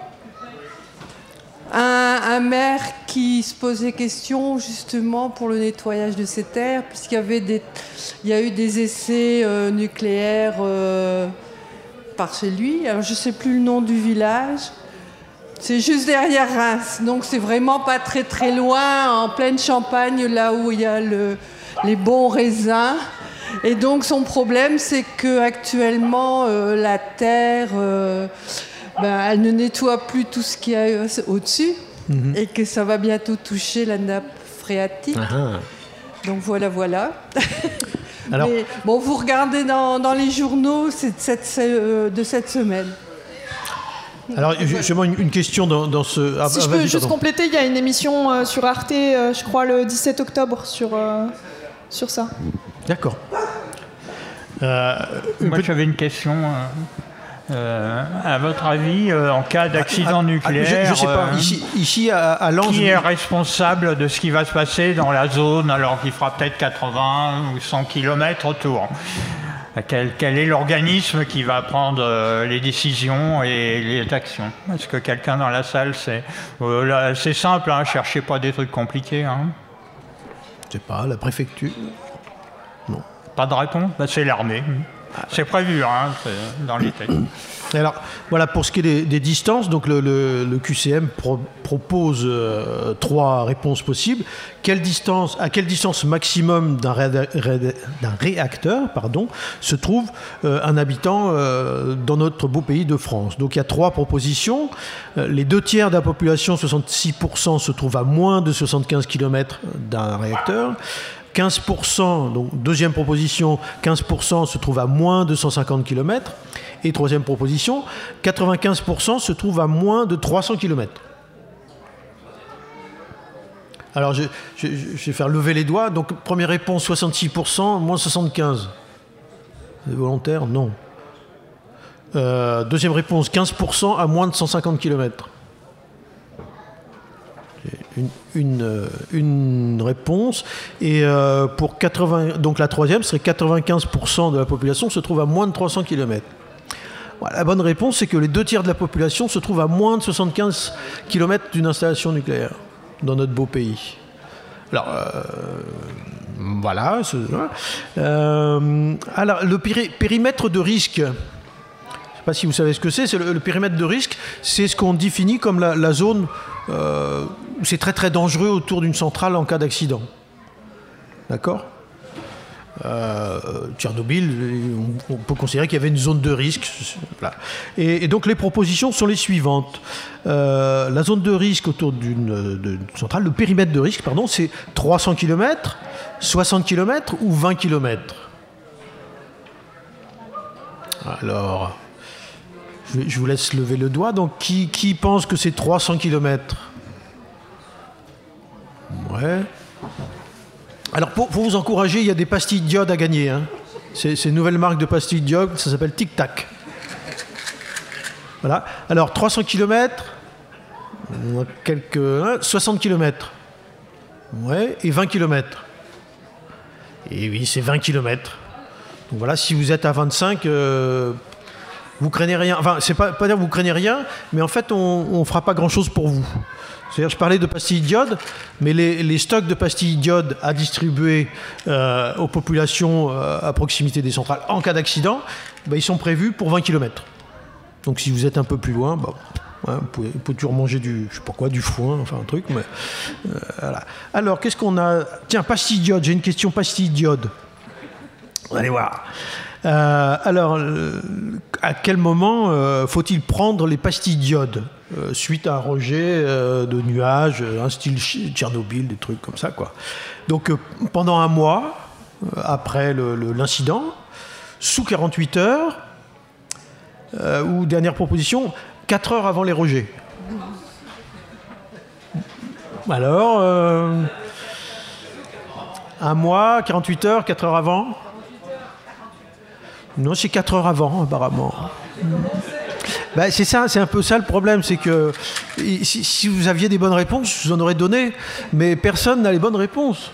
un, un maire qui se posait question justement pour le nettoyage de ces terres, puisqu'il y avait des, il y a eu des essais euh, nucléaires euh, par chez lui. Alors je ne sais plus le nom du village. C'est juste derrière Reims, donc c'est vraiment pas très très loin, en pleine Champagne, là où il y a le, les bons raisins. Et donc son problème, c'est qu'actuellement, euh, la Terre, euh, ben, elle ne nettoie plus tout ce qu'il y a au-dessus, mm-hmm. et que ça va bientôt toucher la nappe phréatique. Uh-huh. Donc voilà, voilà. Alors, mais, bon, vous regardez dans, dans les journaux, c'est de cette, euh, de cette semaine. Alors, justement, une, une question dans, dans ce... Ah, si ah, je peux juste pardon. compléter, il y a une émission euh, sur Arte, euh, je crois, le dix-sept octobre, sur, euh, sur ça. D'accord. Euh, Moi, peut... j'avais une question. Euh, à votre avis, euh, en cas d'accident ah, nucléaire, je, je sais pas. Euh, ici, ici à, à Lens, qui est responsable de ce qui va se passer dans la zone, alors qu'il fera peut-être quatre-vingts ou cent kilomètres autour? Quel, quel est l'organisme qui va prendre euh, les décisions et les actions? Est-ce que quelqu'un dans la salle sait? euh, là, c'est simple, hein, cherchez pas des trucs compliqués. Hein. Je sais pas, la préfecture? Non. Pas de réponse? Ben, c'est l'armée. C'est prévu, hein, c'est dans les textes. Alors, voilà, pour ce qui est des, des distances, donc le, le, le Q C M pro, propose euh, trois réponses possibles. Quelle distance, à quelle distance maximum d'un, ré, ré, d'un réacteur pardon, se trouve euh, un habitant euh, dans notre beau pays de France? Donc il y a trois propositions. Euh, les deux tiers de la population, soixante-six pour cent, se trouvent à moins de soixante-quinze kilomètres d'un réacteur. quinze pour cent, donc deuxième proposition, quinze pour cent se trouve à moins de cent cinquante kilomètres. Et troisième proposition, quatre-vingt-quinze pour cent se trouve à moins de trois cents kilomètres. Alors, je, je, je vais faire lever les doigts. Donc, première réponse, soixante-six pour cent, moins soixante-quinze. C'est volontaire? Non. Euh, deuxième réponse, quinze pour cent à moins de cent cinquante kilomètres. Une, une, une réponse. Et euh, pour quatre-vingts, donc la troisième serait quatre-vingt-quinze pour cent de la population se trouve à moins de trois cents kilomètres. Voilà, la bonne réponse, c'est que les deux tiers de la population se trouvent à moins de soixante-quinze kilomètres d'une installation nucléaire dans notre beau pays. Alors, euh, voilà. Euh, alors, le péri- périmètre de risque. Je ne sais pas si vous savez ce que c'est. C'est le, le périmètre de risque, c'est ce qu'on définit comme la, la zone euh, où c'est très très dangereux autour d'une centrale en cas d'accident. D'accord ? euh, Tchernobyl, on, on peut considérer qu'il y avait une zone de risque. Voilà. Et, et donc les propositions sont les suivantes. Euh, la zone de risque autour d'une, d'une centrale, le périmètre de risque, pardon, c'est trois cents kilomètres, soixante kilomètres ou vingt kilomètres. Alors... Je vous laisse lever le doigt. Donc, qui, qui pense que c'est trois cents kilomètres? Ouais. Alors, pour, pour vous encourager, il y a des pastilles d'iode à gagner. Hein. C'est, c'est une nouvelle marque de pastilles d'iode, ça s'appelle Tic Tac. Voilà. Alors, trois cents kilomètres, quelques, hein, soixante kilomètres. Ouais. Et vingt kilomètres. Et oui, c'est vingt kilomètres. Donc voilà, si vous êtes à vingt-cinq... Euh, vous craignez rien, enfin, c'est pas, pas dire que vous craignez rien, mais en fait, on ne fera pas grand-chose pour vous. C'est-à-dire, je parlais de pastilles d'iode, mais les, les stocks de pastilles d'iode à distribuer euh, aux populations euh, à proximité des centrales en cas d'accident, ben, ils sont prévus pour vingt kilomètres. Donc, si vous êtes un peu plus loin, ben, ouais, vous, pouvez, vous pouvez toujours manger du, je sais pas quoi, du foin, enfin un truc, mais euh, voilà. Alors, qu'est-ce qu'on a? Tiens, pastilles d'iode, j'ai une question pastilles d'iode. Allez voir. Euh, alors, euh, à quel moment euh, faut-il prendre les pastilles d'iode euh, suite à un rejet euh, de nuages, un style Tchernobyl, des trucs comme ça, quoi. Donc, euh, pendant un mois, euh, après le, le, l'incident, sous quarante-huit heures, euh, ou dernière proposition, quatre heures avant les rejets. Alors, euh, un mois, quarante-huit heures, quatre heures avant. Non, c'est quatre heures avant, apparemment. Ben, c'est ça, c'est un peu ça le problème, c'est que si, si vous aviez des bonnes réponses, je vous en aurais donné, mais personne n'a les bonnes réponses.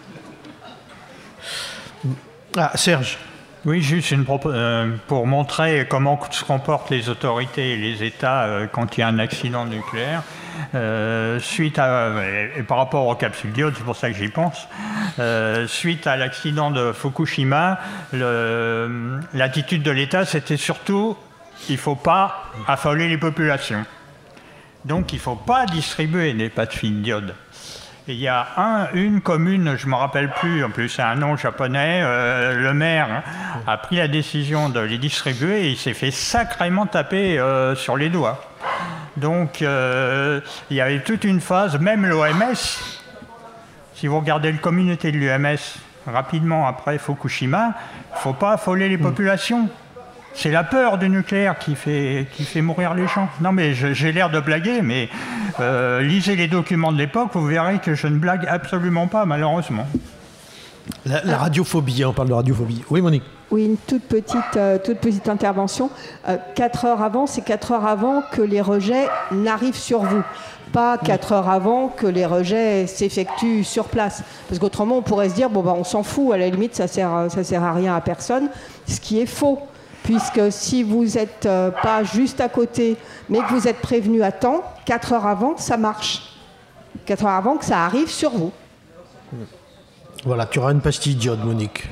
Ah, Serge. Oui, juste une propos- euh, pour montrer comment se comportent les autorités et les États euh, quand il y a un accident nucléaire. Euh, suite à, et par rapport aux capsules d'iode, c'est pour ça que j'y pense, euh, suite à l'accident de Fukushima, le, l'attitude de l'État, c'était surtout il ne faut pas affoler les populations. Donc il ne faut pas distribuer des pastilles d'iode. Et il y a un, une commune, je ne me rappelle plus, en plus c'est un nom japonais, euh, le maire a pris la décision de les distribuer et il s'est fait sacrément taper euh, sur les doigts. Donc euh, il y avait toute une phase, même l'O M S, si vous regardez le communiqué de l'O M S, rapidement après Fukushima, il ne faut pas affoler les populations. C'est la peur du nucléaire qui fait, qui fait mourir les gens. Non mais je, j'ai l'air de blaguer, mais euh, lisez les documents de l'époque, vous verrez que je ne blague absolument pas, malheureusement. La, la radiophobie, on parle de radiophobie. Oui, Monique. Oui, une toute petite, euh, toute petite intervention. Euh, quatre heures avant, c'est quatre heures avant que les rejets n'arrivent sur vous. Pas quatre heures avant que les rejets s'effectuent sur place. Parce qu'autrement, on pourrait se dire, bon, bah, on s'en fout, à la limite, ça sert, ça sert à rien à personne. Ce qui est faux. Puisque si vous n'êtes euh, pas juste à côté, mais que vous êtes prévenu à temps, quatre heures avant, ça marche. quatre heures avant que ça arrive sur vous. Voilà, tu auras une pastille d'iode, Monique.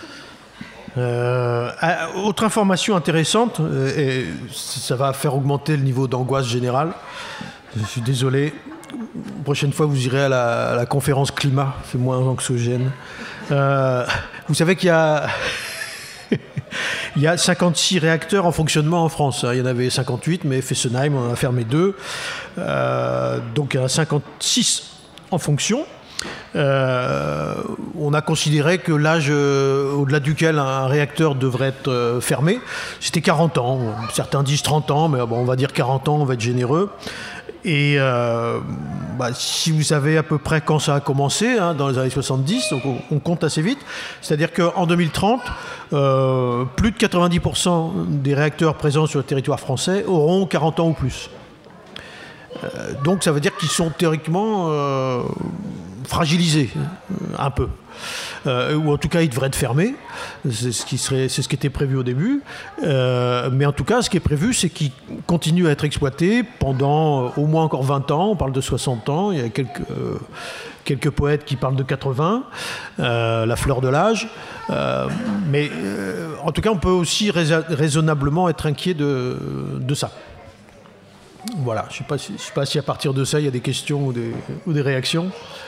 Euh, autre information intéressante, euh, et ça va faire augmenter le niveau d'angoisse générale. Je suis désolé. La prochaine fois, vous irez à la, à la conférence climat, c'est moins anxiogène. Euh, vous savez qu'il y a... Il y a cinquante-six réacteurs en fonctionnement en France. Il y en avait cinquante-huit, mais Fessenheim en a fermé deux. Euh, donc il y en a cinquante-six en fonction. Euh, on a considéré que l'âge euh, au-delà duquel un réacteur devrait être euh, fermé, c'était quarante ans. Certains disent trente ans, mais bon, on va dire quarante ans, on va être généreux. Et euh, bah, si vous savez à peu près quand ça a commencé, hein, dans les années soixante-dix, donc on, on compte assez vite, c'est-à-dire qu'en deux mille trente, euh, plus de quatre-vingt-dix pour cent des réacteurs présents sur le territoire français auront quarante ans ou plus. Euh, donc ça veut dire qu'ils sont théoriquement euh, fragilisés, un peu. Euh, ou en tout cas, ils devraient être fermés. C'est ce qui serait, c'est ce qui était prévu au début. Euh, mais en tout cas, ce qui est prévu, c'est qu'ils continuent à être exploités pendant euh, au moins encore vingt ans. On parle de soixante ans. Il y a quelques, euh, quelques poètes qui parlent de quatre-vingts, euh, la fleur de l'âge. Euh, mais euh, en tout cas, on peut aussi raisa- raisonnablement être inquiet de, de ça. Voilà. Je ne sais pas si, je sais pas si à partir de ça, il y a des questions ou des, ou des réactions.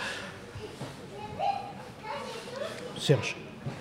Serge.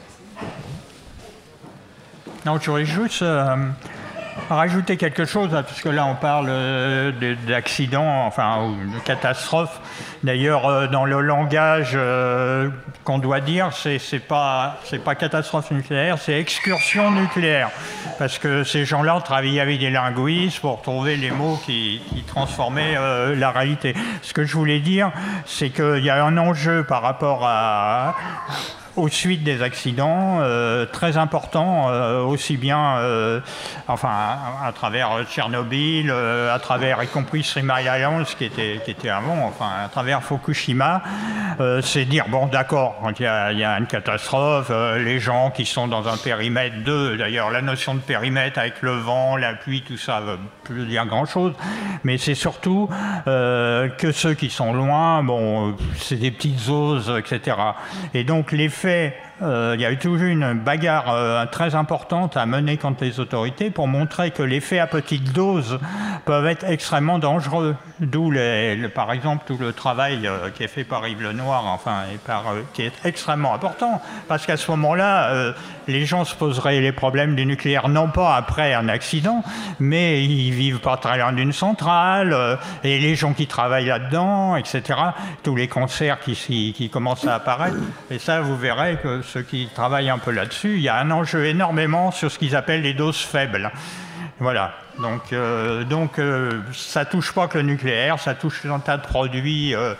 Non, je voulais juste euh, rajouter quelque chose, parce que là on parle euh, d'accidents, enfin, ou de catastrophes. D'ailleurs, euh, dans le langage euh, qu'on doit dire, c'est, c'est pas, c'est pas catastrophe nucléaire, c'est excursion nucléaire. Parce que ces gens-là ont travaillé avec des linguistes pour trouver les mots qui, qui transformaient euh, la réalité. Ce que je voulais dire, c'est qu'il y a un enjeu par rapport à... aux suites des accidents, euh, très importants, euh, aussi bien euh, enfin, à, à travers Tchernobyl, euh, à travers, y compris Three Mile Island, qui était, qui était avant, enfin, à travers Fukushima, euh, c'est dire, bon, d'accord, quand il y a, il y a une catastrophe, euh, les gens qui sont dans un périmètre de, d'ailleurs, la notion de périmètre avec le vent, la pluie, tout ça, ne veut plus dire grand-chose, mais c'est surtout euh, que ceux qui sont loin, bon, c'est des petites oses, et cetera. Et donc, l'effet Fait, euh, il y a eu toujours une bagarre euh, très importante à mener contre les autorités pour montrer que les faits à petite dose peuvent être extrêmement dangereux. D'où, les, le, par exemple, tout le travail euh, qui est fait par Yves Lenoir, enfin, et par, euh, qui est extrêmement important, parce qu'à ce moment-là, euh, les gens se poseraient les problèmes du nucléaire, non pas après un accident, mais ils vivent pas très loin d'une centrale, euh, et les gens qui travaillent là-dedans, et cetera, tous les cancers qui, qui, qui commencent à apparaître, et ça, vous verrez que ceux qui travaillent un peu là-dessus, il y a un enjeu énormément sur ce qu'ils appellent les doses faibles. Voilà. Donc, euh, donc euh, ça touche pas que le nucléaire, ça touche un tas de produits. Euh,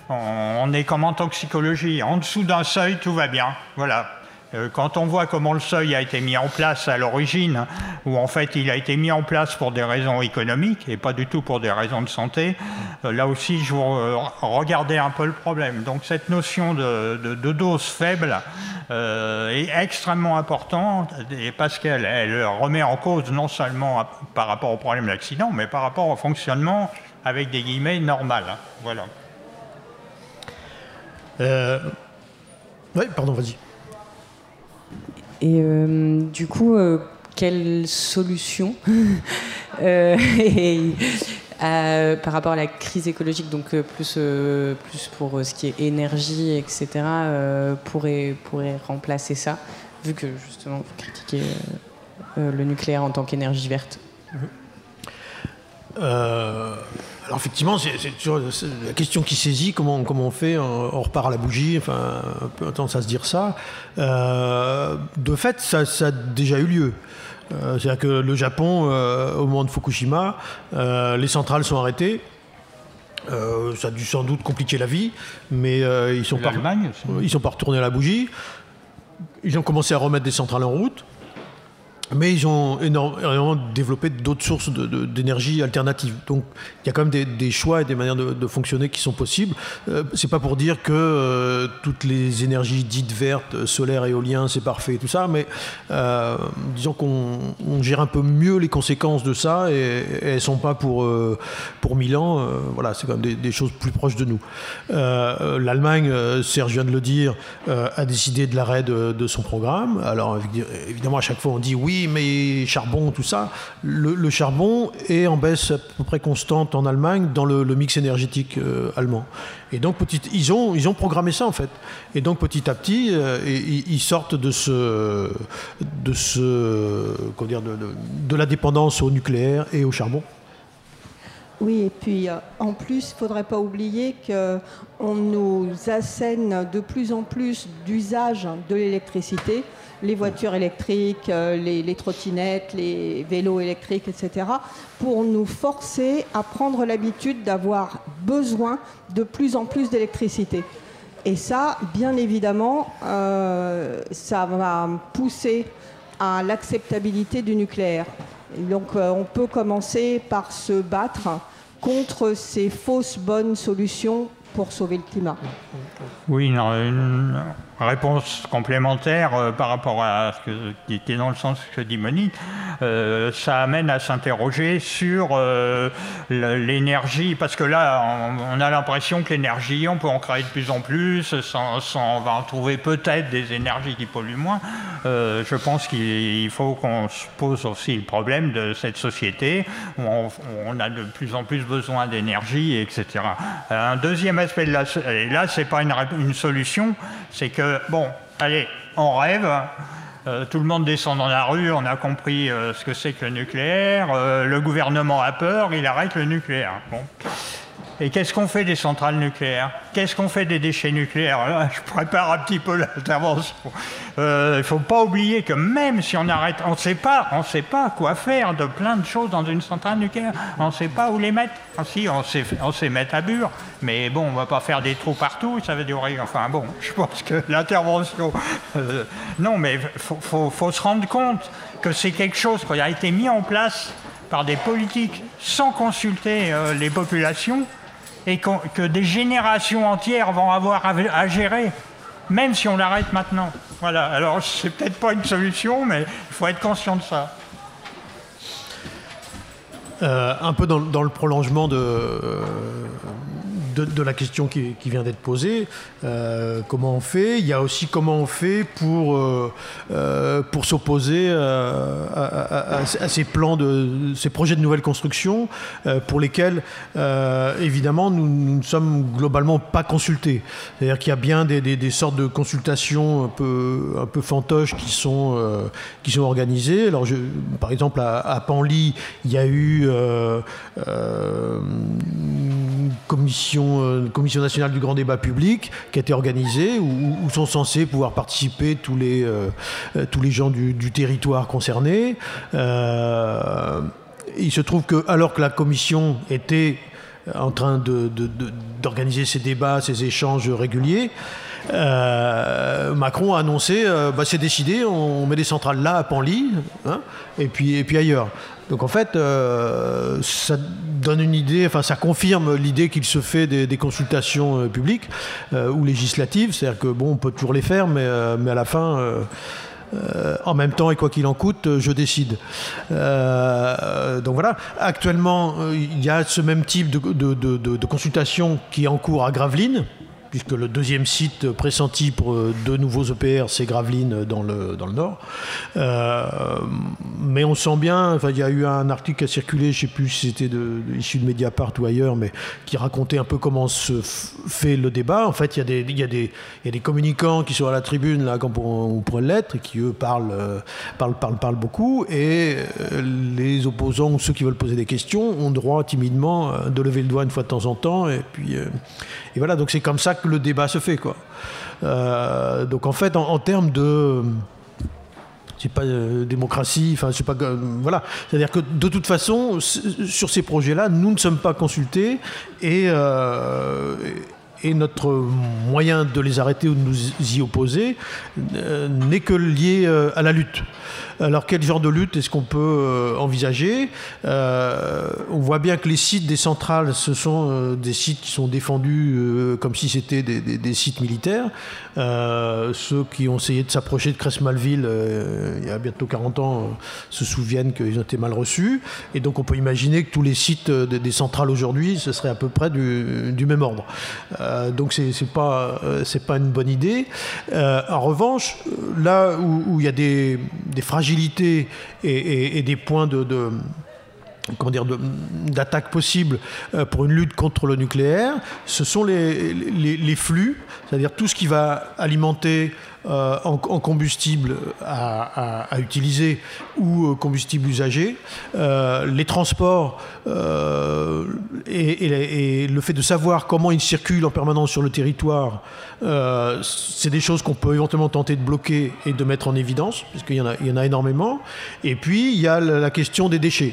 on, on est comme en toxicologie. En dessous d'un seuil, tout va bien. Voilà. Euh, quand on voit comment le seuil a été mis en place à l'origine, où en fait il a été mis en place pour des raisons économiques et pas du tout pour des raisons de santé, euh, là aussi je vous euh, regardez un peu le problème. Donc cette notion de, de, de dose faible euh, est extrêmement importante, et parce qu'elle elle remet en cause non seulement à, par rapport au problème d'accident, mais par rapport au fonctionnement avec des guillemets normal. Hein. Voilà. Euh... Oui, pardon, vas-y. Et euh, du coup, euh, quelle solution euh, et, Euh, par rapport à la crise écologique, donc euh, plus, euh, plus pour euh, ce qui est énergie, et cetera, euh, pourrait, pourrait remplacer ça, vu que justement vous critiquez euh, euh, le nucléaire en tant qu'énergie verte. Euh, alors effectivement, c'est, c'est, c'est la question qui saisit, comment, comment on fait, on, on repart à la bougie, enfin, un peu tendance à se dire ça. Euh, de fait, ça, ça a déjà eu lieu. Euh, c'est-à-dire que le Japon, euh, au moment de Fukushima, euh, les centrales sont arrêtées. Euh, ça a dû sans doute compliquer la vie, mais euh, ils ne sont, pas, ils sont pas retournés à la bougie. Ils ont commencé à remettre des centrales en route. Mais ils ont énormément développé d'autres sources de, de, d'énergie alternatives. Donc il y a quand même des, des choix et des manières de, de fonctionner qui sont possibles. Euh, c'est pas pour dire que euh, toutes les énergies dites vertes, solaire, éolien, c'est parfait et tout ça, mais euh, disons qu'on on gère un peu mieux les conséquences de ça et, et elles sont pas pour, euh, pour mille ans. Euh, voilà, c'est quand même des, des choses plus proches de nous. Euh, L'Allemagne, Serge vient de le dire, euh, a décidé de l'arrêt de, de son programme. Alors évidemment, à chaque fois on dit oui, mais charbon, tout ça, le, le charbon est en baisse à peu près constante en Allemagne dans le, le mix énergétique euh, allemand. Et donc petit, ils ont ils ont programmé ça en fait. Et donc petit à petit, euh, ils, ils sortent de ce de ce comment dire de, de, de la dépendance au nucléaire et au charbon. Oui, et puis euh, en plus, il ne faudrait pas oublier qu'on nous assène de plus en plus d'usage de l'électricité, les voitures électriques, euh, les, les trottinettes, les vélos électriques, et cetera, pour nous forcer à prendre l'habitude d'avoir besoin de plus en plus d'électricité. Et ça, bien évidemment, euh, ça va pousser à l'acceptabilité du nucléaire. Donc euh, on peut commencer par se battre contre ces fausses bonnes solutions pour sauver le climat. Oui, une, une réponse complémentaire euh, par rapport à ce que, qui était dans le sens que dit Monique. Euh, ça amène à s'interroger sur euh, l'énergie, parce que là, on, on a l'impression que l'énergie, on peut en créer de plus en plus, sans, sans, on va en trouver peut-être des énergies qui polluent moins. Euh, je pense qu'il faut qu'on se pose aussi le problème de cette société où on, on a de plus en plus besoin d'énergie, et cetera. Un deuxième aspect de la, et là, c'est pas une, une solution, c'est que, bon, allez, on rêve. Euh, tout le monde descend dans la rue, on a compris euh, ce que c'est que le nucléaire, euh, le gouvernement a peur, il arrête le nucléaire. Bon. Et qu'est-ce qu'on fait des centrales nucléaires? Qu'est-ce qu'on fait des déchets nucléaires? Là, je prépare un petit peu l'intervention. Il euh, ne faut pas oublier que même si on arrête, on ne sait pas, on sait pas quoi faire de plein de choses dans une centrale nucléaire. On ne sait pas où les mettre. Ah, si, on sait, on sait mettre à Bure, mais bon, on ne va pas faire des trous partout, ça va durer. Enfin bon, je pense que l'intervention... Euh, non, mais il faut, faut, faut se rendre compte que c'est quelque chose qui a été mis en place par des politiques sans consulter euh, les populations, et que des générations entières vont avoir à gérer, même si on l'arrête maintenant. Voilà, alors c'est peut-être pas une solution, mais il faut être conscient de ça. Euh, un peu dans, dans le prolongement de, euh, de, de la question qui, qui vient d'être posée, euh, comment on fait? Il y a aussi comment on fait pour, euh, euh, pour s'opposer euh, à, à, à, à ces plans, de, ces projets de nouvelles constructions euh, pour lesquels, euh, évidemment, nous ne sommes globalement pas consultés. C'est-à-dire qu'il y a bien des, des, des sortes de consultations un peu, un peu fantoches qui sont, euh, qui sont organisées. Alors, je, par exemple, à, à Panly, il y a eu Euh, euh, une commission, euh, commission nationale du grand débat public qui a été organisée où, où sont censés pouvoir participer tous les, euh, tous les gens du, du territoire concerné. Euh, il se trouve que alors que la commission était en train de, de, de, d'organiser ces débats, ces échanges réguliers, Euh, Macron a annoncé, euh, bah, c'est décidé, on met des centrales là à Panly, hein, et puis et puis ailleurs. Donc en fait, euh, ça donne une idée, enfin ça confirme l'idée qu'il se fait des, des consultations euh, publiques euh, ou législatives, c'est-à-dire que bon, on peut toujours les faire, mais euh, mais à la fin. Euh, Euh, en même temps et quoi qu'il en coûte, je décide. Euh, donc voilà. Actuellement, il y a ce même type de, de, de, de consultation qui est en cours à Gravelines. puisque le deuxième site pressenti pour deux nouveaux E P R, c'est Gravelines dans le, dans le Nord. Euh, mais on sent bien, enfin, il y a eu un article qui a circulé, je ne sais plus si c'était de, de, issu de Mediapart ou ailleurs, mais qui racontait un peu comment se fait le débat. En fait, il y a des, il y a des, il y a des communicants qui sont à la tribune, là, comme on pourrait l'être, et qui, eux, parlent, euh, parlent, parlent, parlent beaucoup, et euh, les opposants ou ceux qui veulent poser des questions ont droit timidement de lever le doigt une fois de temps en temps, et puis... Euh, et voilà, donc c'est comme ça que le débat se fait, quoi. Euh, donc en fait, en, en termes de... c'est pas euh, démocratie, enfin, c'est pas... Euh, voilà. C'est-à-dire que, de toute façon, sur ces projets-là, nous ne sommes pas consultés, et... Euh, et notre moyen de les arrêter ou de nous y opposer euh, n'est que lié euh, à la lutte. Alors quel genre de lutte est-ce qu'on peut euh, envisager ? euh, On voit bien que les sites des centrales, ce sont euh, des sites qui sont défendus euh, comme si c'était des, des, des sites militaires. Euh, ceux qui ont essayé de s'approcher de Crest-Malville euh, il y a bientôt quarante ans euh, se souviennent qu'ils ont été mal reçus. Et donc on peut imaginer que tous les sites euh, des centrales aujourd'hui, ce serait à peu près du, du même ordre. Euh, donc c'est, c'est pas, euh, c'est pas une bonne idée. Euh, en revanche, là où, où il y a des, des fragilités et, et, et des points de, de, comment dire, de, d'attaque possible pour une lutte contre le nucléaire, ce sont les, les, les flux, c'est-à-dire tout ce qui va alimenter euh, en, en combustible à, à, à utiliser ou combustible usagé, euh, les transports euh, et, et, et le fait de savoir comment ils circulent en permanence sur le territoire, euh, c'est des choses qu'on peut éventuellement tenter de bloquer et de mettre en évidence, parce qu'il y en a, il y en a énormément. Et puis, il y a la question des déchets.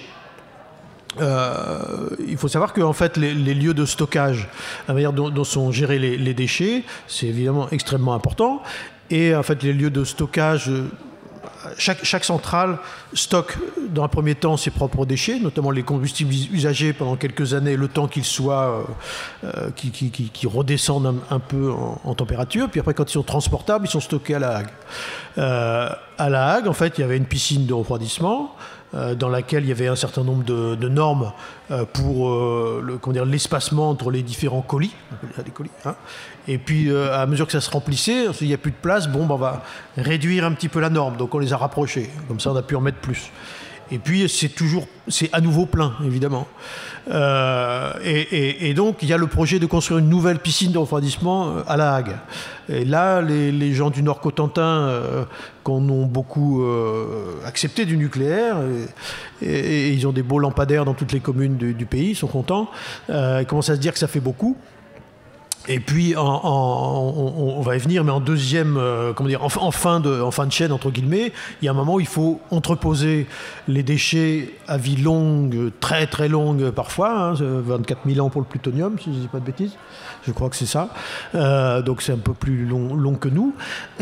Euh, il faut savoir que en fait, les, les lieux de stockage, la manière dont, dont sont gérés les, les déchets, c'est évidemment extrêmement important. Et en fait, les lieux de stockage, chaque, chaque centrale stocke dans un premier temps ses propres déchets, notamment les combustibles usagés pendant quelques années, le temps qu'ils soient, euh, qui, qui, qui, qui redescendent un, un peu en, en température. Puis après, quand ils sont transportables, ils sont stockés à La Hague. Euh, à La Hague, en fait, il y avait une piscine de refroidissement dans laquelle il y avait un certain nombre de, de normes pour euh, le, comment dire, l'espacement entre les différents colis, on appelle ça des colis, hein. Et puis euh, à mesure que ça se remplissait, il n'y a plus de place, bon, ben, on va réduire un petit peu la norme, donc on les a rapprochés, comme ça on a pu en mettre plus. Et puis c'est toujours, c'est à nouveau plein, évidemment. Euh, et, et, et donc il y a le projet de construire une nouvelle piscine de refroidissement à La Hague. Et là, les, les gens du Nord-Cotentin, euh, qu'on ont beaucoup euh, accepté du nucléaire, et, et, et ils ont des beaux lampadaires dans toutes les communes du, du pays, ils sont contents. Euh, ils commencent à se dire que ça fait beaucoup. Et puis, en, en, on, on va y venir, mais en deuxième, euh, comment dire, en, en, fin de, en fin de chaîne, entre guillemets, il y a un moment où il faut entreposer les déchets à vie longue, très très longue parfois, hein, vingt-quatre mille ans pour le plutonium, si je ne dis pas de bêtises, je crois que c'est ça. Euh, donc c'est un peu plus long, long que nous.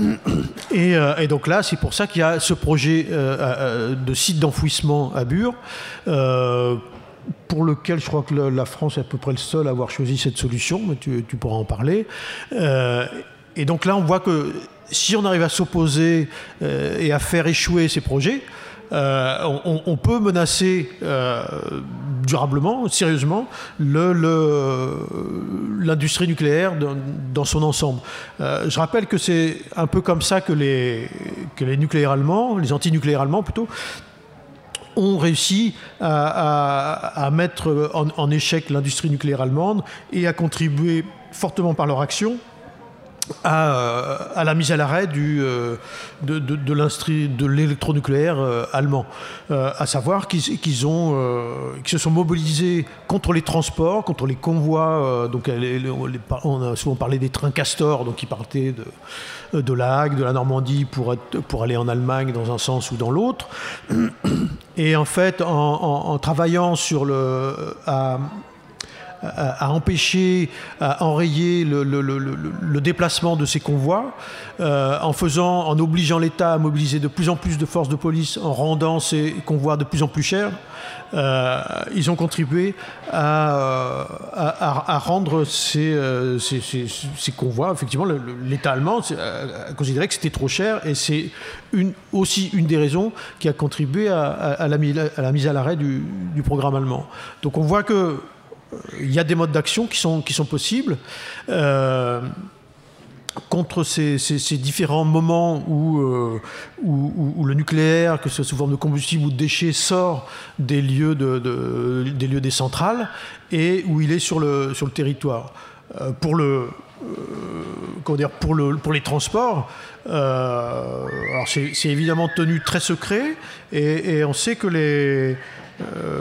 Et, euh, et donc là, c'est pour ça qu'il y a ce projet euh, de site d'enfouissement à Bure, euh, pour lequel je crois que la France est à peu près le seul à avoir choisi cette solution, mais tu, tu pourras en parler. Euh, et donc là, on voit que si on arrive à s'opposer euh, et à faire échouer ces projets, euh, on, on peut menacer euh, durablement, sérieusement, le, le, l'industrie nucléaire dans, dans son ensemble. Euh, je rappelle que c'est un peu comme ça que les, que les nucléaires allemands, les anti-nucléaires allemands plutôt, ont réussi à, à, à mettre en, en échec l'industrie nucléaire allemande et à contribuer fortement par leur action à, à la mise à l'arrêt du, de, de, de, de l'électronucléaire allemand. Euh, à savoir qu'ils, qu'ils, ont, euh, qu'ils se sont mobilisés contre les transports, contre les convois. Euh, donc les, les, on a souvent parlé des trains Castor, donc qui partaient de, de La Hague, de la Normandie, pour, être, pour aller en Allemagne dans un sens ou dans l'autre. Et en fait, en, en, en travaillant sur le... À, à empêcher, à enrayer le, le, le, le, le déplacement de ces convois, euh, en faisant, en obligeant l'État à mobiliser de plus en plus de forces de police, en rendant ces convois de plus en plus chers, euh, ils ont contribué à, à, à rendre ces, ces, ces, ces convois, effectivement, le, l'État allemand a considéré que c'était trop cher, et c'est une, aussi une des raisons qui a contribué à, à, la, à la mise à l'arrêt du, du programme allemand. Donc on voit que il y a des modes d'action qui sont, qui sont possibles. Euh, contre ces, ces, ces différents moments où, euh, où, où le nucléaire, que ce soit sous forme de combustible ou de déchets, sort des lieux, de, de, des, lieux des centrales et où il est sur le, sur le territoire. Euh, pour, le, euh, comment dire, pour, le, pour les transports, euh, alors c'est, c'est évidemment tenu très secret et, et on sait que les... Euh,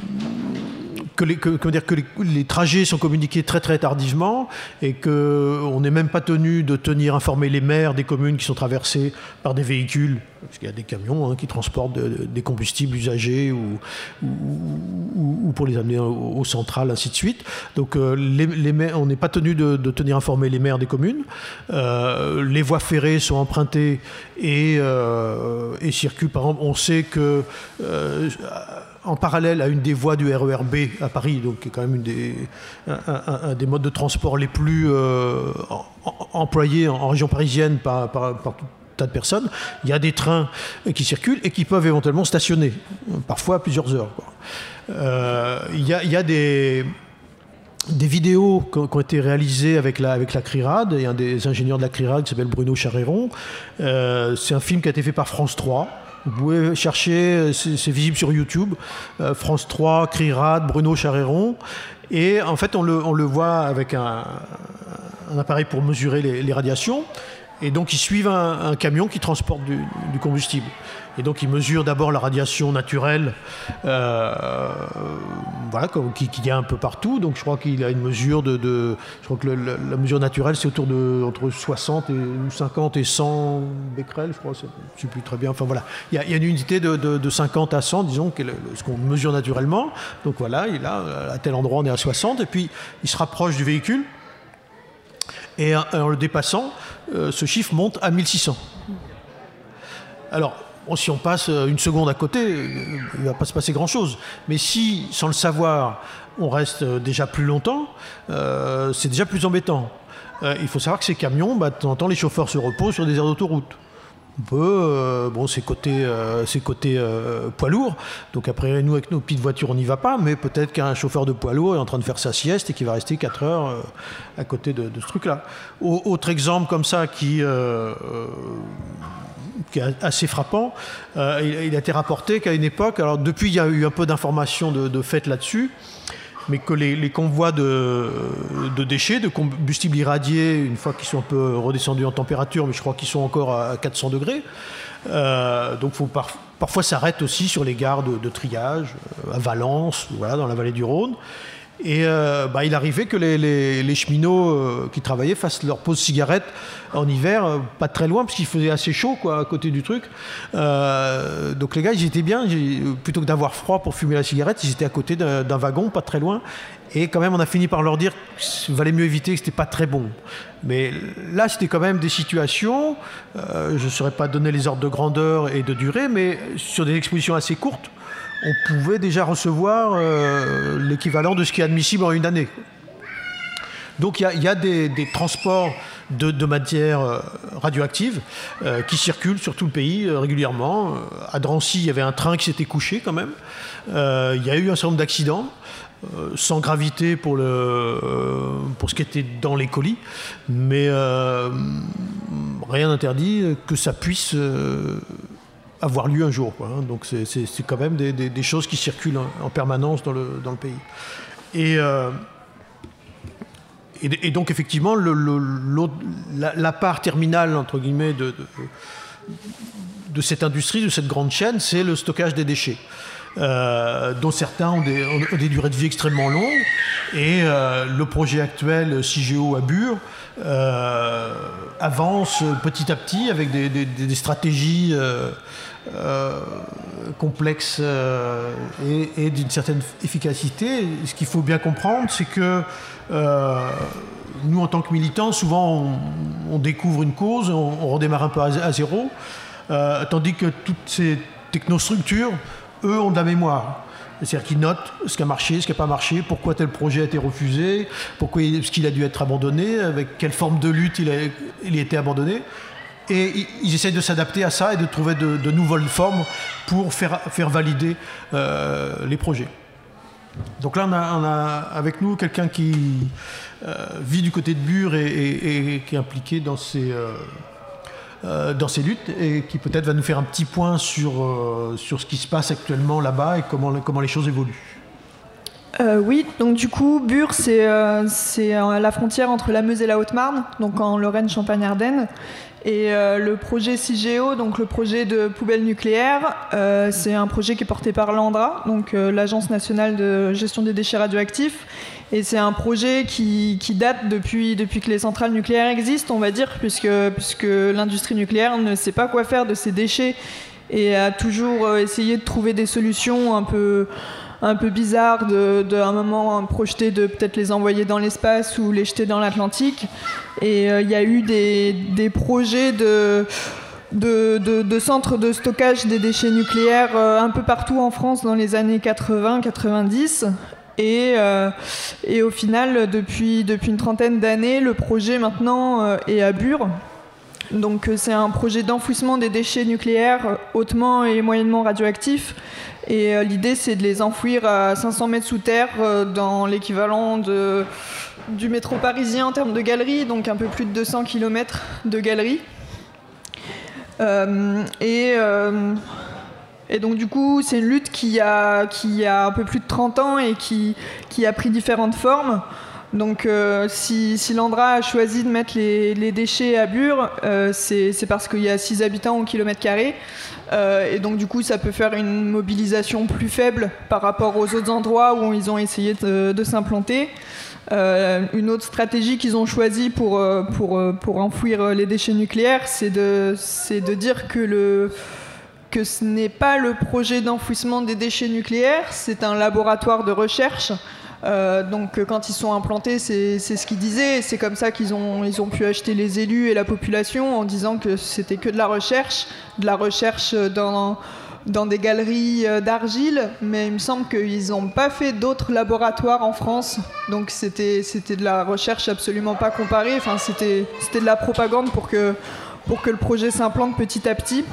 que les, que, comment dire, que les, les trajets sont communiqués très très tardivement et qu'on n'est même pas tenu de tenir informés les maires des communes qui sont traversées par des véhicules, parce qu'il y a des camions hein, qui transportent de, de, des combustibles usagés ou, ou, ou, ou pour les amener aux, aux centrales, ainsi de suite. Donc euh, les, les maires, on n'est pas tenu de, de tenir informés les maires des communes. Euh, les voies ferrées sont empruntées et, euh, et circulent. Par exemple, on sait que... Euh, en parallèle à une des voies du R E R B à Paris, donc qui est quand même une des, un, un, un des modes de transport les plus euh, en, employés en, en région parisienne par, par, par tout tas de personnes, il y a des trains qui circulent et qui peuvent éventuellement stationner, parfois à plusieurs heures. Quoi. Euh, il y a, il y a des... des vidéos qui ont été réalisées avec la, avec la CRIRAD. Il y a un des ingénieurs de la CRIRAD qui s'appelle Bruno Charéron. Euh, c'est un film qui a été fait par France trois. Vous pouvez chercher, c'est, c'est visible sur YouTube, euh, France trois, CRIRAD, Bruno Charéron. Et en fait, on le, on le voit avec un, un appareil pour mesurer les, les radiations. Et donc, ils suivent un, un camion qui transporte du, du combustible. Et donc, ils mesurent d'abord la radiation naturelle, euh, voilà, qu'il qui y a un peu partout. Donc, je crois qu'il a une mesure de... de je crois que le, le, la mesure naturelle, c'est autour de entre soixante et cinquante et cent becquerels, je crois. Je ne sais plus très bien. Enfin, voilà. Il y a, il y a une unité de, de, de cinquante à cent, disons, qui est le, ce qu'on mesure naturellement. Donc, voilà, il a, à tel endroit, on est à soixante. Et puis, il se rapproche du véhicule. Et en le dépassant, euh, ce chiffre monte à mille six cents. Alors... Bon, si on passe une seconde à côté, il ne va pas se passer grand-chose. Mais si, sans le savoir, on reste déjà plus longtemps, euh, c'est déjà plus embêtant. Euh, il faut savoir que ces camions, bah, de temps en temps, les chauffeurs se reposent sur des aires d'autoroute. On peut, euh, bon, c'est côté, euh, c'est côté euh, poids lourd. Donc après, nous, avec nos petites voitures, on n'y va pas. Mais peut-être qu'un chauffeur de poids lourd est en train de faire sa sieste et qu'il va rester quatre heures euh, à côté de, de ce truc-là. Au, autre exemple comme ça qui... Euh, euh, qui est assez frappant. Euh, il, il a été rapporté qu'à une époque, alors depuis il y a eu un peu d'informations de, de fait là-dessus, mais que les, les convois de, de déchets, de combustibles irradiés, une fois qu'ils sont un peu redescendus en température, mais je crois qu'ils sont encore à quatre cents degrés, euh, donc faut par, parfois s'arrête aussi sur les gares de, de triage, à Valence, voilà, dans la vallée du Rhône. Et euh, bah, il arrivait que les, les, les cheminots euh, qui travaillaient fassent leur pause cigarette en hiver, euh, pas très loin, parce qu'il faisait assez chaud quoi, à côté du truc. Euh, donc les gars, ils étaient bien, plutôt que d'avoir froid pour fumer la cigarette, ils étaient à côté d'un, d'un wagon, pas très loin. Et quand même, on a fini par leur dire qu'il valait mieux éviter, que c'était pas très bon. Mais là, c'était quand même des situations, euh, je ne saurais pas donner les ordres de grandeur et de durée, mais sur des expositions assez courtes, on pouvait déjà recevoir euh, l'équivalent de ce qui est admissible en une année. Donc il y, y a des, des transports de, de matières radioactives euh, qui circulent sur tout le pays euh, régulièrement. À Drancy, il y avait un train qui s'était couché quand même. Euh, il y a eu un certain nombre d'accidents, euh, sans gravité pour, le, euh, pour ce qui était dans les colis, mais euh, rien n'interdit que ça puisse... Euh, avoir lieu un jour. Quoi, hein. Donc c'est, c'est, c'est quand même des, des, des choses qui circulent en, en permanence dans le, dans le pays. Et, euh, et, et donc effectivement, le, le, la, la part terminale, entre guillemets, de, de, de cette industrie, de cette grande chaîne, c'est le stockage des déchets. Euh, dont certains ont des, ont des durées de vie extrêmement longues. Et euh, le projet actuel Cigéo à Bure euh, avance petit à petit avec des, des, des stratégies euh, euh, complexes euh, et, et d'une certaine efficacité. Ce qu'il faut bien comprendre, c'est que euh, nous, en tant que militants, souvent on, on découvre une cause, on, on redémarre un peu à, à zéro, euh, tandis que toutes ces technostructures, eux ont de la mémoire. C'est-à-dire qu'ils notent ce qui a marché, ce qui n'a pas marché, pourquoi tel projet a été refusé, pourquoi il, ce qu'il a dû être abandonné, avec quelle forme de lutte il a, il a été abandonné. Et ils essayent de s'adapter à ça et de trouver de, de nouvelles formes pour faire, faire valider euh, les projets. Donc là, on a, on a avec nous quelqu'un qui euh, vit du côté de Bure et, et, et qui est impliqué dans ces, euh, euh, dans ces luttes et qui peut-être va nous faire un petit point sur, euh, sur ce qui se passe actuellement là-bas et comment, comment les choses évoluent. Euh, oui, donc du coup, Bure, c'est euh, c'est à la frontière entre la Meuse et la Haute-Marne, donc en Lorraine-Champagne-Ardenne. Et euh, le projet CIGEO, donc le projet de poubelle nucléaire, euh, c'est un projet qui est porté par l'ANDRA, donc euh, l'Agence nationale de gestion des déchets radioactifs. Et c'est un projet qui, qui date depuis, depuis que les centrales nucléaires existent, on va dire, puisque, puisque l'industrie nucléaire ne sait pas quoi faire de ces déchets et a toujours essayé de trouver des solutions un peu... un peu bizarre de, de un moment projeter de peut-être les envoyer dans l'espace ou les jeter dans l'Atlantique. Et il euh, y a eu des, des projets de, de, de, de centres de stockage des déchets nucléaires euh, un peu partout en France dans les années quatre-vingts quatre-vingt-dix. Et, euh, et au final, depuis, depuis une trentaine d'années, le projet maintenant euh, est à Bure. Donc c'est un projet d'enfouissement des déchets nucléaires hautement et moyennement radioactifs. Et euh, l'idée, c'est de les enfouir à cinq cents mètres sous terre euh, dans l'équivalent de, du métro parisien en termes de galeries, donc un peu plus de deux cents kilomètres de galeries. Euh, et, euh, et donc du coup, c'est une lutte qui a, qui a un peu plus de trente ans et qui, qui a pris différentes formes. Donc euh, si, si l'ANDRA a choisi de mettre les, les déchets à Bure, euh, c'est, c'est parce qu'il y a six habitants au kilomètre carré. Euh, et donc du coup, ça peut faire une mobilisation plus faible par rapport aux autres endroits où ils ont essayé de, de s'implanter. Euh, une autre stratégie qu'ils ont choisie pour, pour, pour enfouir les déchets nucléaires, c'est de, c'est de dire que, le, que ce n'est pas le projet d'enfouissement des déchets nucléaires, c'est un laboratoire de recherche. Euh, donc quand ils sont implantés, c'est, c'est ce qu'ils disaient, c'est comme ça qu'ils ont, ils ont pu acheter les élus et la population en disant que c'était que de la recherche, de la recherche dans, dans des galeries d'argile, mais il me semble qu'ils n'ont pas fait d'autres laboratoires en France, donc c'était, c'était de la recherche absolument pas comparée, enfin, c'était, c'était de la propagande pour que, pour que le projet s'implante petit à petit.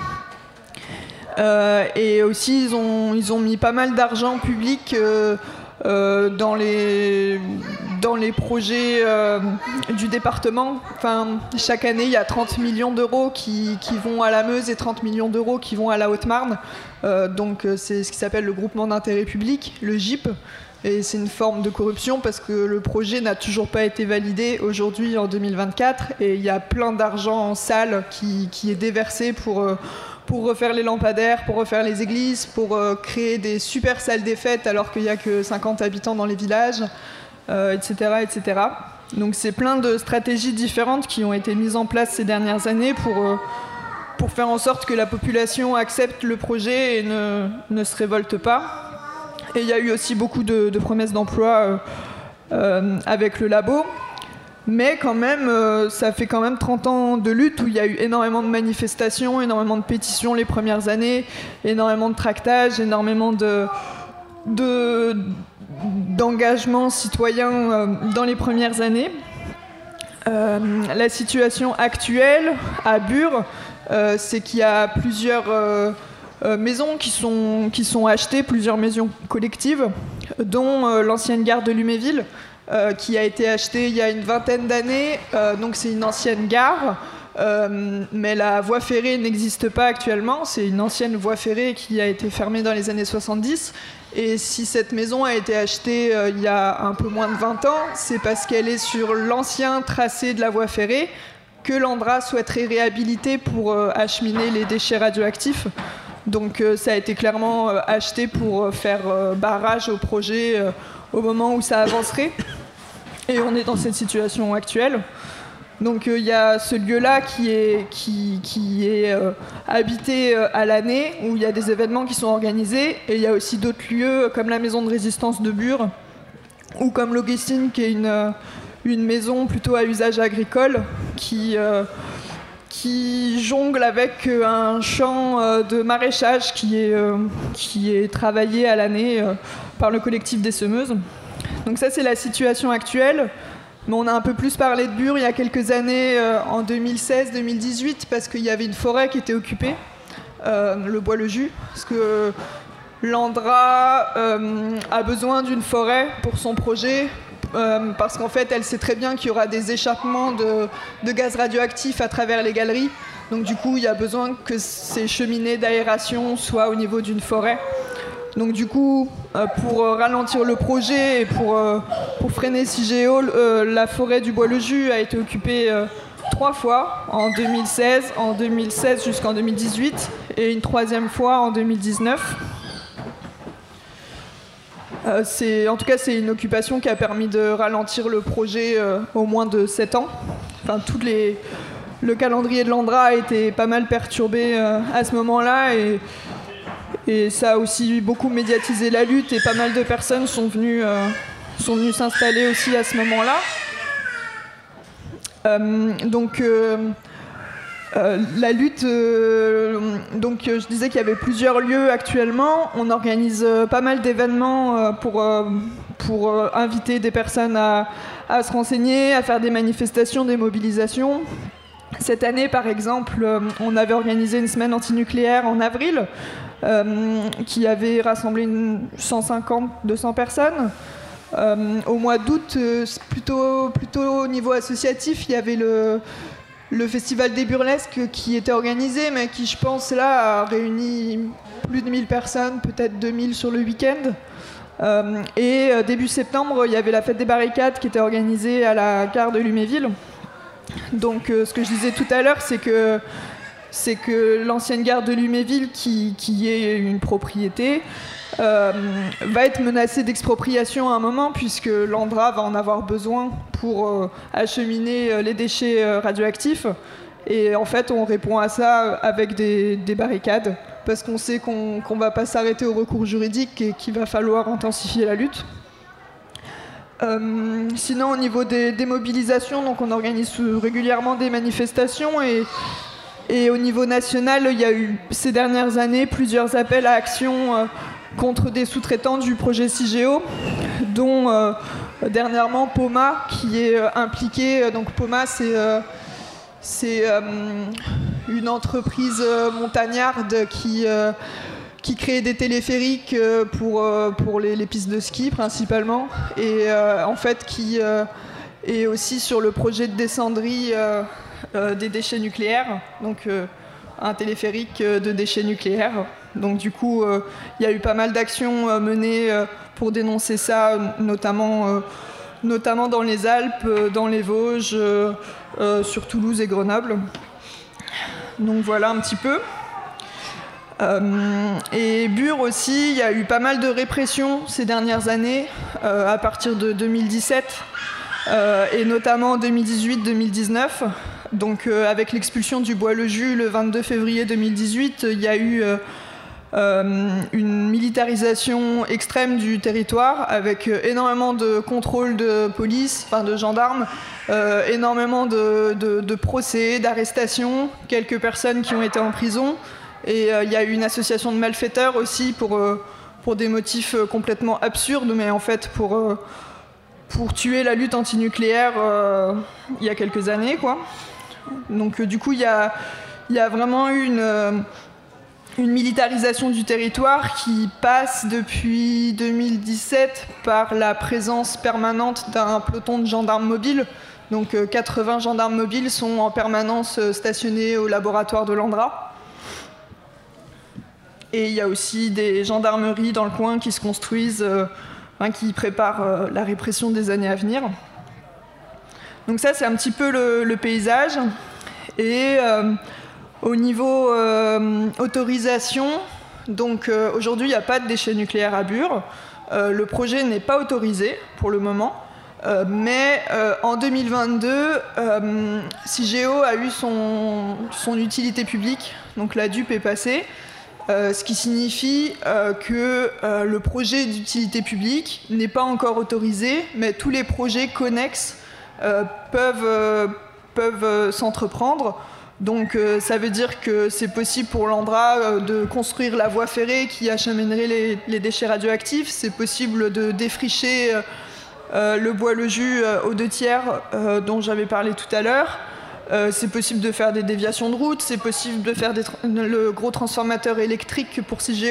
Euh, et aussi ils ont, ils ont mis pas mal d'argent public euh, Euh, dans, les, dans les projets euh, du département. Enfin, chaque année, il y a trente millions d'euros qui, qui vont à la Meuse et trente millions d'euros qui vont à la Haute-Marne. Euh, donc, c'est ce qui s'appelle le groupement d'intérêt public, le G I P. Et c'est une forme de corruption parce que le projet n'a toujours pas été validé aujourd'hui en deux mille vingt-quatre. Et il y a plein d'argent sale qui, qui est déversé pour... Euh, pour refaire les lampadaires, pour refaire les églises, pour euh, créer des super salles des fêtes alors qu'il n'y a que cinquante habitants dans les villages, euh, et cetera, et cetera. Donc c'est plein de stratégies différentes qui ont été mises en place ces dernières années pour, euh, pour faire en sorte que la population accepte le projet et ne, ne se révolte pas. Et il y a eu aussi beaucoup de, de promesses d'emploi euh, euh, avec le labo. Mais quand même, euh, ça fait quand même trente ans de lutte où il y a eu énormément de manifestations, énormément de pétitions les premières années, énormément de tractages, énormément de, de, d'engagement citoyen euh, dans les premières années. Euh, la situation actuelle à Bure, euh, c'est qu'il y a plusieurs euh, euh, maisons qui sont, qui sont achetées, plusieurs maisons collectives, dont euh, l'ancienne gare de Luméville, Euh, qui a été acheté il y a une vingtaine d'années. Euh, donc c'est une ancienne gare, euh, mais la voie ferrée n'existe pas actuellement. C'est une ancienne voie ferrée qui a été fermée dans les années soixante-dix. Et si cette maison a été achetée euh, il y a un peu moins de vingt ans, c'est parce qu'elle est sur l'ancien tracé de la voie ferrée que l'ANDRA souhaiterait réhabiliter pour euh, acheminer les déchets radioactifs. Donc euh, ça a été clairement euh, acheté pour euh, faire euh, barrage au projet euh, au moment où ça avancerait. Et on est dans cette situation actuelle. Donc il euh, y a ce lieu-là qui est, qui, qui est euh, habité euh, à l'année, où il y a des événements qui sont organisés. Et il y a aussi d'autres lieux, comme la maison de résistance de Bure, ou comme l'Augustine, qui est une, euh, une maison plutôt à usage agricole, qui, euh, qui jongle avec euh, un champ euh, de maraîchage qui est, euh, qui est travaillé à l'année euh, par le collectif des semeuses. Donc ça, c'est la situation actuelle. Mais on a un peu plus parlé de Bure il y a quelques années, euh, en deux mille seize deux mille dix-huit, parce qu'il y avait une forêt qui était occupée, euh, le bois le jus, parce que l'Andra euh, a besoin d'une forêt pour son projet, euh, parce qu'en fait, elle sait très bien qu'il y aura des échappements de, de gaz radioactifs à travers les galeries. Donc du coup, il y a besoin que ces cheminées d'aération soient au niveau d'une forêt. Donc du coup, euh, pour euh, ralentir le projet et pour, euh, pour freiner Cigéo, euh, la forêt du Bois-le-Jus a été occupée euh, trois fois, en deux mille seize, en deux mille seize jusqu'en deux mille dix-huit, et une troisième fois en deux mille dix-neuf. Euh, c'est, en tout cas, c'est une occupation qui a permis de ralentir le projet euh, au moins de sept ans. Enfin, toutes les, le calendrier de l'Andra a été pas mal perturbé euh, à ce moment-là, et, et ça a aussi beaucoup médiatisé la lutte, et pas mal de personnes sont venues, euh, sont venues s'installer aussi à ce moment-là. Euh, donc... Euh, Euh, la lutte, euh, donc euh, je disais qu'il y avait plusieurs lieux actuellement. On organise euh, pas mal d'événements euh, pour, euh, pour euh, inviter des personnes à, à se renseigner, à faire des manifestations, des mobilisations. Cette année, par exemple, euh, on avait organisé une semaine antinucléaire en avril euh, qui avait rassemblé une cent cinquante à deux cents personnes. Euh, au mois d'août, euh, plutôt, plutôt au niveau associatif, il y avait le... le festival des burlesques qui était organisé, mais qui, je pense, là, a réuni plus de mille personnes, peut-être deux mille sur le week-end. Euh, et euh, début septembre, il y avait la fête des barricades qui était organisée à la gare de Luméville. Donc, euh, ce que je disais tout à l'heure, c'est que, c'est que l'ancienne gare de Luméville, qui, qui est une propriété, euh, va être menacée d'expropriation à un moment, puisque l'Andra va en avoir besoin pour euh, acheminer euh, les déchets euh, radioactifs. Et en fait, on répond à ça avec des, des barricades, parce qu'on sait qu'on qu'on va pas s'arrêter au recours juridique et qu'il va falloir intensifier la lutte. Euh, sinon, au niveau des, des mobilisations, donc on organise régulièrement des manifestations, et, et au niveau national, il y a eu ces dernières années plusieurs appels à action euh, contre des sous-traitants du projet Cigéo, dont euh, dernièrement Poma, qui est euh, impliqué. Donc Poma, c'est euh, c'est euh, une entreprise euh, montagnarde qui, euh, qui crée des téléphériques euh, pour, euh, pour les, les pistes de ski principalement, et euh, en fait qui euh, est aussi sur le projet de descendrie euh, euh, des déchets nucléaires, donc euh, un téléphérique de déchets nucléaires. Donc du coup, il euh, y a eu pas mal d'actions euh, menées euh, pour dénoncer ça, notamment, euh, notamment dans les Alpes, euh, dans les Vosges, euh, euh, sur Toulouse et Grenoble. Donc voilà un petit peu. Euh, et Bure aussi, il y a eu pas mal de répression ces dernières années, euh, à partir de deux mille dix-sept, euh, et notamment en deux mille dix-huit deux mille dix-neuf. Donc euh, avec l'expulsion du Bois-le-Jus le vingt-deux février deux mille dix-huit, il y a eu euh, euh, une militarisation extrême du territoire, avec euh, énormément de contrôles de police, enfin de gendarmes, euh, énormément de, de, de procès, d'arrestations, quelques personnes qui ont été en prison. Et euh, il y a eu une association de malfaiteurs aussi pour, euh, pour des motifs euh, complètement absurdes, mais en fait pour, euh, pour tuer la lutte antinucléaire euh, il y a quelques années, quoi. Donc euh, du coup, il y a, y a vraiment eu une, euh, une militarisation du territoire qui passe depuis deux mille dix-sept par la présence permanente d'un peloton de gendarmes mobiles. Donc euh, quatre-vingts gendarmes mobiles sont en permanence euh, stationnés au laboratoire de l'Andra. Et il y a aussi des gendarmeries dans le coin qui se construisent, euh, hein, qui préparent euh, la répression des années à venir. Donc ça, c'est un petit peu le, le paysage. Et euh, au niveau euh, autorisation, donc euh, aujourd'hui, il n'y a pas de déchets nucléaires à Bure. Euh, le projet n'est pas autorisé pour le moment. Euh, mais euh, en deux mille vingt-deux, euh, Cigéo a eu son, son utilité publique, donc la D U P est passée. Euh, ce qui signifie euh, que euh, le projet d'utilité publique n'est pas encore autorisé, mais tous les projets connexes euh, peuvent, euh, peuvent euh, s'entreprendre. Donc euh, ça veut dire que c'est possible pour l'Andra euh, de construire la voie ferrée qui acheminerait les, les déchets radioactifs. C'est possible de défricher euh, euh, le Bois-le-Jus euh, aux deux tiers euh, dont j'avais parlé tout à l'heure. Euh, c'est possible de faire des déviations de route, c'est possible de faire des le gros transformateur électrique pour Cigéo.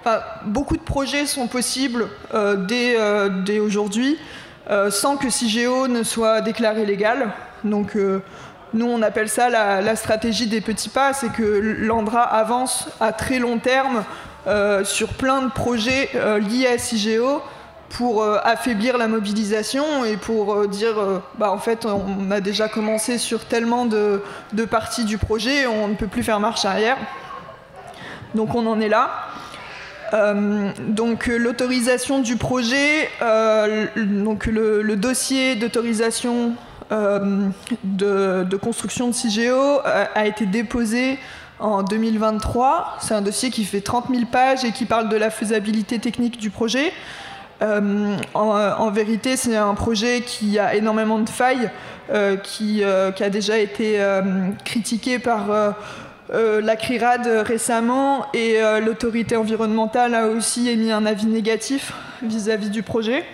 enfin, beaucoup de projets sont possibles euh, dès, euh, dès aujourd'hui euh, sans que Cigéo ne soit déclaré légal. Donc euh, nous on appelle ça la, la stratégie des petits pas, c'est que l'Andra avance à très long terme euh, sur plein de projets euh, liés à Cigéo pour euh, affaiblir la mobilisation et pour euh, dire euh, bah, en fait on a déjà commencé sur tellement de, de parties du projet, on ne peut plus faire marche arrière. Donc on en est là. Euh, donc l'autorisation du projet, euh, donc le, le dossier d'autorisation euh, de, de construction de Cigéo a, a été déposé en deux mille vingt-trois. C'est un dossier qui fait trente mille pages et qui parle de la faisabilité technique du projet. Euh, en, en vérité, c'est un projet qui a énormément de failles, euh, qui, euh, qui a déjà été euh, critiqué par euh, euh, la CRIRAD récemment, et euh, l'autorité environnementale a aussi émis un avis négatif vis-à-vis du projet.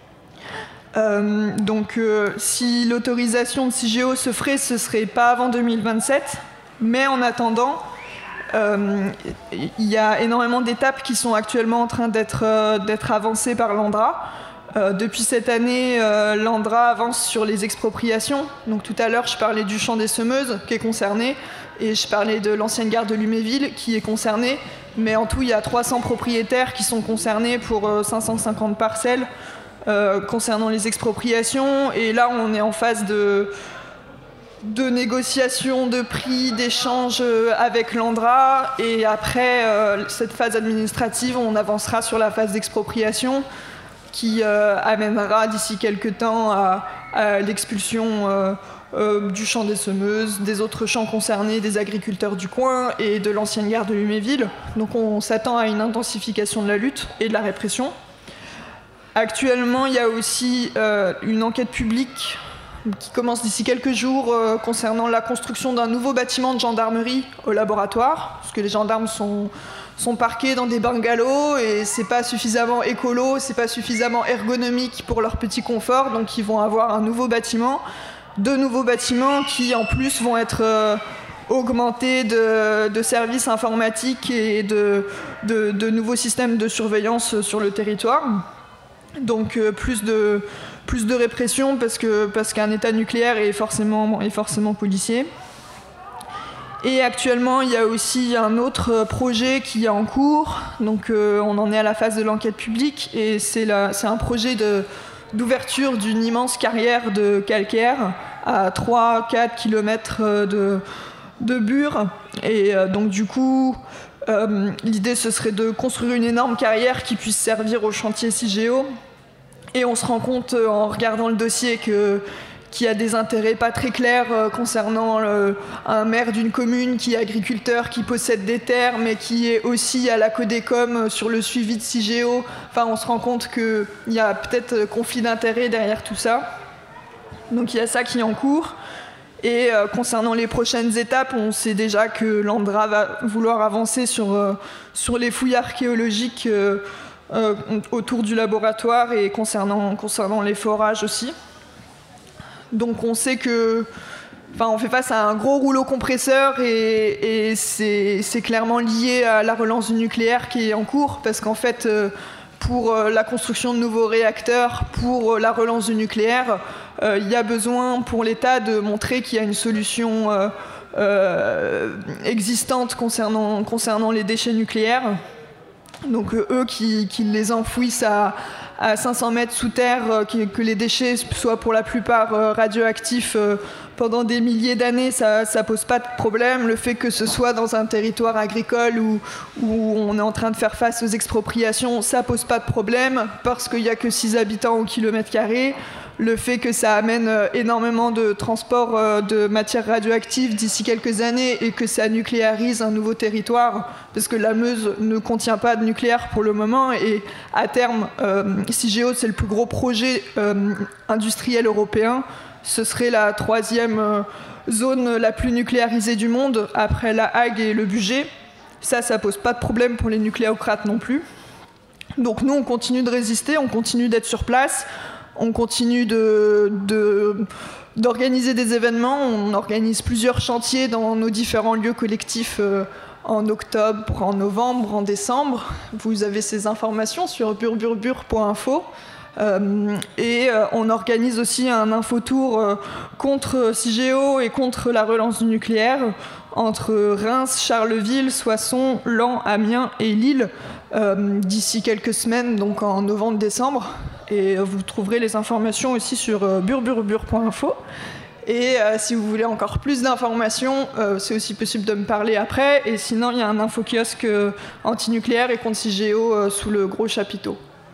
Euh, donc, euh, si l'autorisation de Cigéo se ferait, ce serait pas avant deux mille vingt-sept, mais en attendant, Euh, il y a énormément d'étapes qui sont actuellement en train d'être euh, d'être avancées par l'Andra. Euh, depuis cette année, euh, l'Andra avance sur les expropriations. Donc tout à l'heure, je parlais du champ des semeuses qui est concerné, et je parlais de l'ancienne gare de Luméville qui est concernée. Mais en tout, il y a trois cents propriétaires qui sont concernés pour euh, cinq cent cinquante parcelles euh, concernant les expropriations. Et là, on est en phase de de négociation de prix, d'échange avec l'Andra, et après euh, cette phase administrative, on avancera sur la phase d'expropriation qui euh, amènera d'ici quelques temps à, à l'expulsion euh, euh, du champ des semeuses, des autres champs concernés, des agriculteurs du coin et de l'ancienne gare de Luméville. Donc on s'attend à une intensification de la lutte et de la répression. Actuellement, il y a aussi euh, une enquête publique qui commence d'ici quelques jours euh, concernant la construction d'un nouveau bâtiment de gendarmerie au laboratoire, parce que les gendarmes sont, sont parqués dans des bungalows et c'est pas suffisamment écolo, c'est pas suffisamment ergonomique pour leur petit confort, donc ils vont avoir un nouveau bâtiment, deux nouveaux bâtiments qui en plus vont être euh, augmentés de, de services informatiques et de, de, de nouveaux systèmes de surveillance sur le territoire. Donc euh, plus de plus de répression parce que parce qu'un État nucléaire est forcément est forcément policier. Et actuellement, il y a aussi un autre projet qui est en cours. Donc euh, on en est à la phase de l'enquête publique, et c'est la c'est un projet de d'ouverture d'une immense carrière de calcaire à trois à quatre kilomètres de de Bure, et euh, donc du coup Euh, l'idée, ce serait de construire une énorme carrière qui puisse servir au chantier Cigéo. Et on se rend compte, euh, en regardant le dossier, que, qu'il y a des intérêts pas très clairs euh, concernant le, un maire d'une commune qui est agriculteur, qui possède des terres, mais qui est aussi à la Codécom sur le suivi de Cigéo. Enfin, on se rend compte qu'il y a peut-être conflit d'intérêts derrière tout ça. Donc il y a ça qui est en cours. Et euh, concernant les prochaines étapes, on sait déjà que l'Andra va vouloir avancer sur, euh, sur les fouilles archéologiques euh, euh, autour du laboratoire, et concernant, concernant les forages aussi. Donc on sait que, enfin, on fait face à un gros rouleau compresseur, et, et c'est, c'est clairement lié à la relance du nucléaire qui est en cours, parce qu'en fait, euh, pour euh, la construction de nouveaux réacteurs, pour euh, la relance du nucléaire, il euh, y a besoin pour l'État de montrer qu'il y a une solution euh, euh, existante concernant, concernant les déchets nucléaires. Donc euh, eux qui, qui les enfouissent à, à cinq cents mètres sous terre, euh, que, que les déchets soient pour la plupart euh, radioactifs euh, pendant des milliers d'années, ça ne pose pas de problème. Le fait que ce soit dans un territoire agricole où, où on est en train de faire face aux expropriations, ça ne pose pas de problème, parce qu'il n'y a que six habitants au kilomètre carré. Le fait que ça amène énormément de transport de matières radioactives d'ici quelques années, et que ça nucléarise un nouveau territoire, parce que la Meuse ne contient pas de nucléaire pour le moment, et à terme, euh, Cigéo, c'est le plus gros projet euh, industriel européen. Ce serait la troisième euh, zone la plus nucléarisée du monde, après La Hague et le Bugey. Ça, ça pose pas de problème pour les nucléocrates non plus. Donc nous, on continue de résister, on continue d'être sur place. On continue de, de, d'organiser des événements. On organise plusieurs chantiers dans nos différents lieux collectifs euh, en octobre, en novembre, en décembre. Vous avez ces informations sur burburbur point info. Euh, et euh, on organise aussi un infotour euh, contre Cigéo et contre la relance du nucléaire entre Reims, Charleville, Soissons, Laon, Amiens et Lille euh, d'ici quelques semaines, donc en novembre-décembre. Et euh, vous trouverez les informations aussi sur euh, burburbur point info. Et euh, si vous voulez encore plus d'informations, euh, c'est aussi possible de me parler après. Et sinon, il y a un infokiosque euh, anti-nucléaire et contre Cigéo euh, sous le gros chapiteau.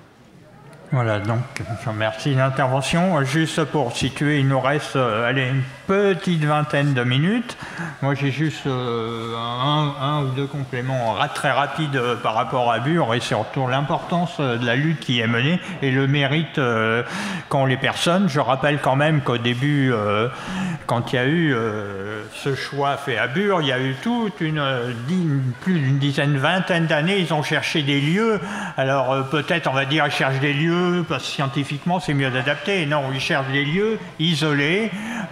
Voilà, donc je remercie l'intervention. Juste pour situer, il nous reste euh, allez, une petite vingtaine de minutes. Moi, j'ai juste euh, un, un ou deux compléments très rapides euh, par rapport à Bure et surtout l'importance euh, de la lutte qui est menée et le mérite euh, qu'ont les personnes. Je rappelle quand même qu'au début, euh, quand il y a eu euh, ce choix fait à Bure, il y a eu toute une, une plus d'une dizaine, vingtaine d'années, ils ont cherché des lieux. Alors euh, peut-être, on va dire, ils cherchent des lieux parce que scientifiquement c'est mieux d'adapter. Non, ils cherchent des lieux isolés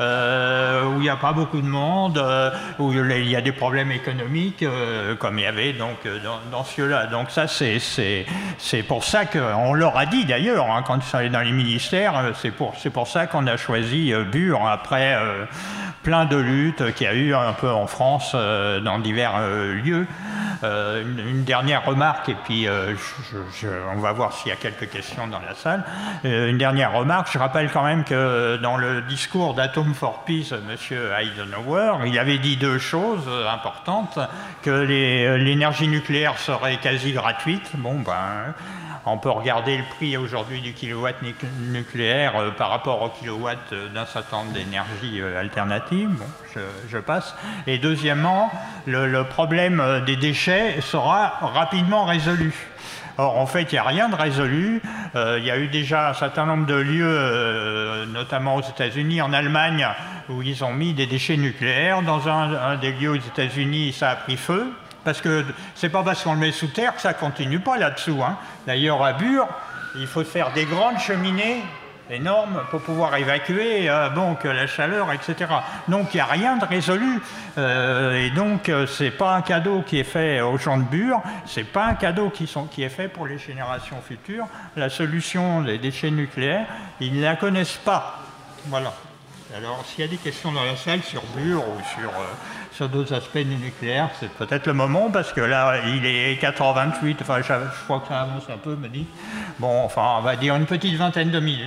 euh, où il n'y a pas beaucoup de monde, euh, où il y a des problèmes économiques euh, comme il y avait donc dans, dans ce lieu-là. Donc ça c'est c'est c'est pour ça qu'on leur a dit d'ailleurs hein, quand ils sont allés dans les ministères, c'est pour c'est pour ça qu'on a choisi euh, Bure après euh, plein de luttes qu'il y a eu un peu en France euh, dans divers euh, lieux. Euh, une, une dernière remarque et puis euh, je, je, on va voir s'il y a quelques questions dans la salle. Euh, une dernière remarque, je rappelle quand même que dans le discours d'Atom for Peace, M. Eisenhower, il avait dit deux choses importantes, que les, l'énergie nucléaire serait quasi gratuite. Bon, ben, on peut regarder le prix aujourd'hui du kilowatt nucléaire euh, par rapport au kilowatt d'un certain nombre d'énergies euh, alternatives. Bon, je, je passe. Et deuxièmement, le, le problème des déchets sera rapidement résolu. Or, en fait, il n'y a rien de résolu. Euh, il y a eu déjà un certain nombre de lieux, euh, notamment aux États-Unis, en Allemagne, où ils ont mis des déchets nucléaires. Dans un, un des lieux aux États-Unis, ça a pris feu. Parce que c'est pas parce qu'on le met sous terre que ça continue pas là-dessous. Hein. D'ailleurs, à Bure, il faut faire des grandes cheminées énormes pour pouvoir évacuer euh, donc, la chaleur, et cetera. Donc, il n'y a rien de résolu. Euh, et donc, euh, c'est pas un cadeau qui est fait aux gens de Bure, c'est pas un cadeau qui, sont, qui est fait pour les générations futures. La solution des déchets nucléaires, ils ne la connaissent pas. Voilà. Alors, s'il y a des questions dans la salle sur Bure ou sur... Euh, sur d'autres aspects du nucléaire, c'est peut-être le moment, parce que là, il est quatre heures vingt-huit, enfin, je, je crois que ça avance un peu, me dit. Bon, enfin, on va dire une petite vingtaine de minutes.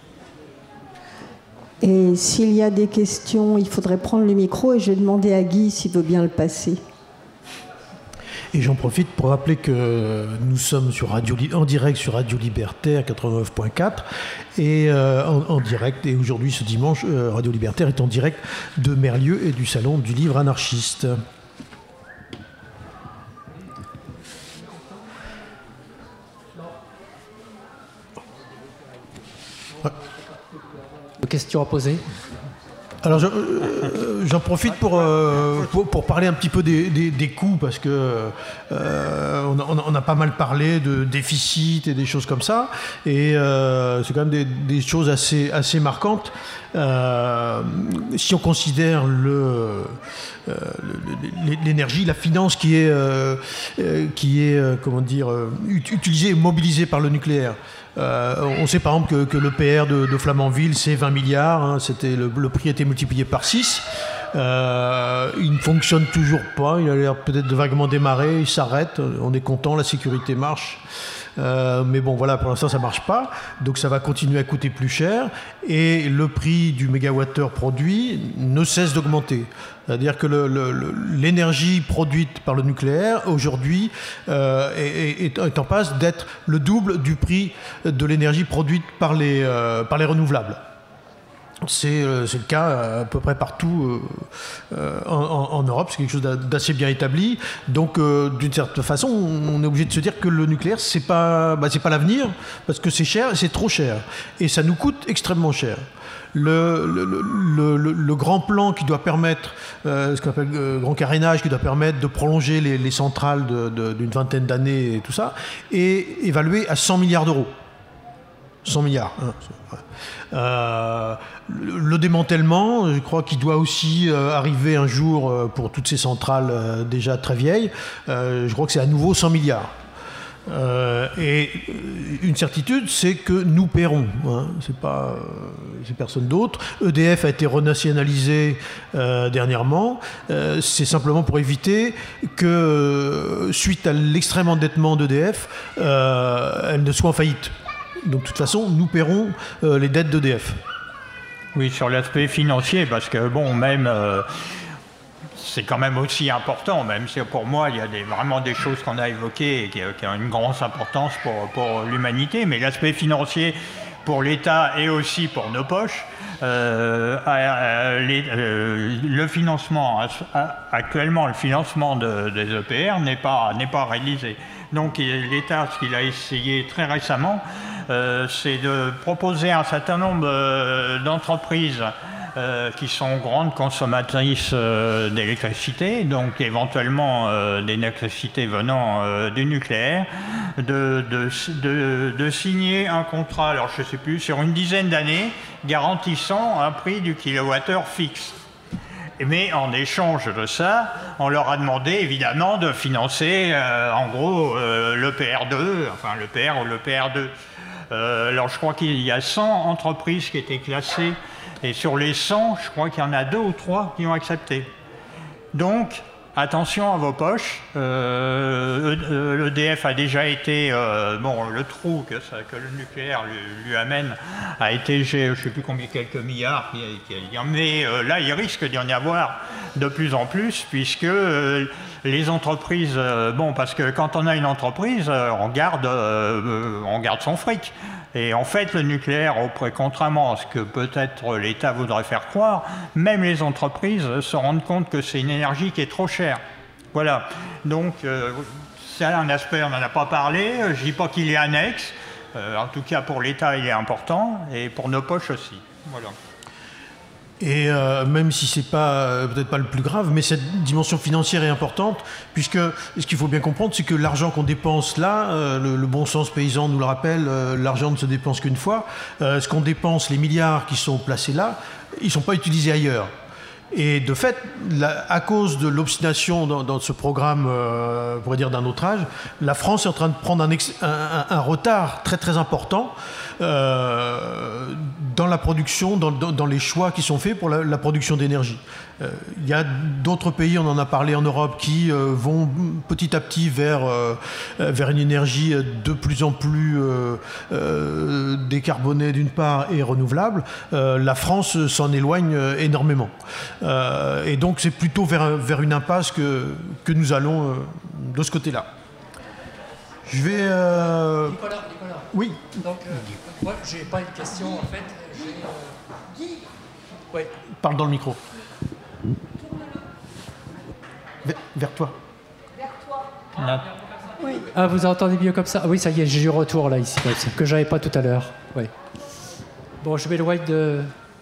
Et s'il y a des questions, il faudrait prendre le micro, et je vais demander à Guy s'il veut bien le passer. Et j'en profite pour rappeler que nous sommes sur Radio, en direct sur Radio Libertaire quatre-vingt-neuf point quatre et euh, en, en direct, et aujourd'hui ce dimanche, euh, Radio Libertaire est en direct de Merlieu et du Salon du Livre Anarchiste. Ouais. Questions à poser ? Alors j'en euh, profite pour, euh, pour, pour parler un petit peu des, des, des coûts, parce que euh, on, a, on a pas mal parlé de déficit et des choses comme ça, et euh, c'est quand même des, des choses assez, assez marquantes. Euh, si on considère le, euh, l'énergie, la finance qui est, euh, qui est euh, comment dire, utilisée et mobilisée par le nucléaire. Euh, on sait par exemple que, que l'E P R de, de Flamanville, c'est vingt milliards, hein, c'était, le, le prix a été multiplié par six. Euh, il ne fonctionne toujours pas, il a l'air peut-être de vaguement démarrer, il s'arrête, on est content, la sécurité marche. Euh, mais bon, voilà, pour l'instant, ça ne marche pas. Donc, ça va continuer à coûter plus cher. Et le prix du mégawattheure produit ne cesse d'augmenter. C'est-à-dire que le, le, le, l'énergie produite par le nucléaire, aujourd'hui, euh, est, est, est en passe d'être le double du prix de l'énergie produite par les, euh, par les renouvelables. C'est, euh, c'est le cas à peu près partout euh, en, en Europe, c'est quelque chose d'assez bien établi. Donc, euh, d'une certaine façon, on est obligé de se dire que le nucléaire, c'est pas, bah, c'est pas l'avenir, parce que c'est cher, c'est trop cher. Et ça nous coûte extrêmement cher. Le, le, le, le, le grand plan qui doit permettre, euh, ce qu'on appelle le grand carénage, qui doit permettre de prolonger les, les centrales de, de, d'une vingtaine d'années et tout ça, est évalué à cent milliards d'euros. cent milliards. Hein. Euh, le, le démantèlement, je crois qu'il doit aussi euh, arriver un jour euh, pour toutes ces centrales euh, déjà très vieilles. Euh, je crois que c'est à nouveau cent milliards. Euh, et une certitude, c'est que nous paierons. Hein. C'est pas, euh, c'est personne d'autre. E D F a été renationalisé euh, dernièrement. Euh, c'est simplement pour éviter que, euh, suite à l'extrême endettement d'E D F, euh, elle ne soit en faillite. Donc, de toute façon, nous paierons euh, les dettes d'E D F. Oui, sur l'aspect financier, parce que bon, même. Euh C'est quand même aussi important, même si pour moi, il y a des, vraiment des choses qu'on a évoquées et qui, qui ont une grande importance pour, pour l'humanité, mais l'aspect financier pour l'État et aussi pour nos poches, euh, euh, les, euh, le financement, actuellement, le financement de, des E P R n'est pas, n'est pas réalisé. Donc l'État, ce qu'il a essayé très récemment, euh, c'est de proposer à un certain nombre euh, d'entreprises Euh, qui sont grandes consommatrices euh, d'électricité, donc éventuellement euh, d'électricité venant euh, du nucléaire, de, de, de, de signer un contrat, alors je ne sais plus, sur une dizaine d'années, garantissant un prix du kilowattheure fixe. Mais en échange de ça, on leur a demandé évidemment de financer euh, en gros euh, l'E P R deux, enfin l'E P R ou l'E P R deux. Euh, alors je crois qu'il y a cent entreprises qui étaient classées. Et sur les cent, je crois qu'il y en a deux ou trois qui ont accepté. Donc, attention à vos poches. Euh, l'E D F a déjà été... Euh, bon, le trou que, ça, que le nucléaire lui, lui amène a été, je ne sais plus combien, quelques milliards. Mais euh, là, il risque d'y en avoir de plus en plus, puisque euh, les entreprises... Euh, bon, parce que quand on a une entreprise, euh, on, garde, euh, on garde son fric. Et en fait, le nucléaire, contrairement à ce que peut-être l'État voudrait faire croire, même les entreprises se rendent compte que c'est une énergie qui est trop chère. Voilà. Donc, euh, c'est un aspect, on n'en a pas parlé. Je ne dis pas qu'il est annexe. Euh, en tout cas, pour l'État, il est important. Et pour nos poches aussi. Voilà. Et euh, même si c'est pas euh, peut-être pas le plus grave, mais cette dimension financière est importante, puisque ce qu'il faut bien comprendre, c'est que l'argent qu'on dépense là, euh, le, le bon sens paysan nous le rappelle, euh, l'argent ne se dépense qu'une fois. Euh, ce qu'on dépense, les milliards qui sont placés là, ils ne sont pas utilisés ailleurs. Et de fait, la, à cause de l'obstination dans, dans ce programme, euh, on pourrait dire d'un autre âge, la France est en train de prendre un, ex, un, un, un retard très très important euh, dans la production, dans, dans, dans les choix qui sont faits pour la, la production d'énergie. Euh, il y a d'autres pays, on en a parlé en Europe, qui euh, vont petit à petit vers, euh, vers une énergie de plus en plus euh, euh, décarbonée d'une part et renouvelable. Euh, la France s'en éloigne énormément. Euh, et donc c'est plutôt vers, vers une impasse que, que nous allons euh, de ce côté-là. Je vais... Euh... Nicolas, Nicolas. Oui. Donc, euh, moi, j'ai pas une question, en fait. J'ai... Euh... Oui. Parle dans le micro. Vers, vers toi. Vers toi. Là. Oui. Ah, vous entendez mieux comme ça? Ah oui, ça y est, j'ai eu retour là, ici, que j'avais pas tout à l'heure. Oui. Bon, je m'éloigne de...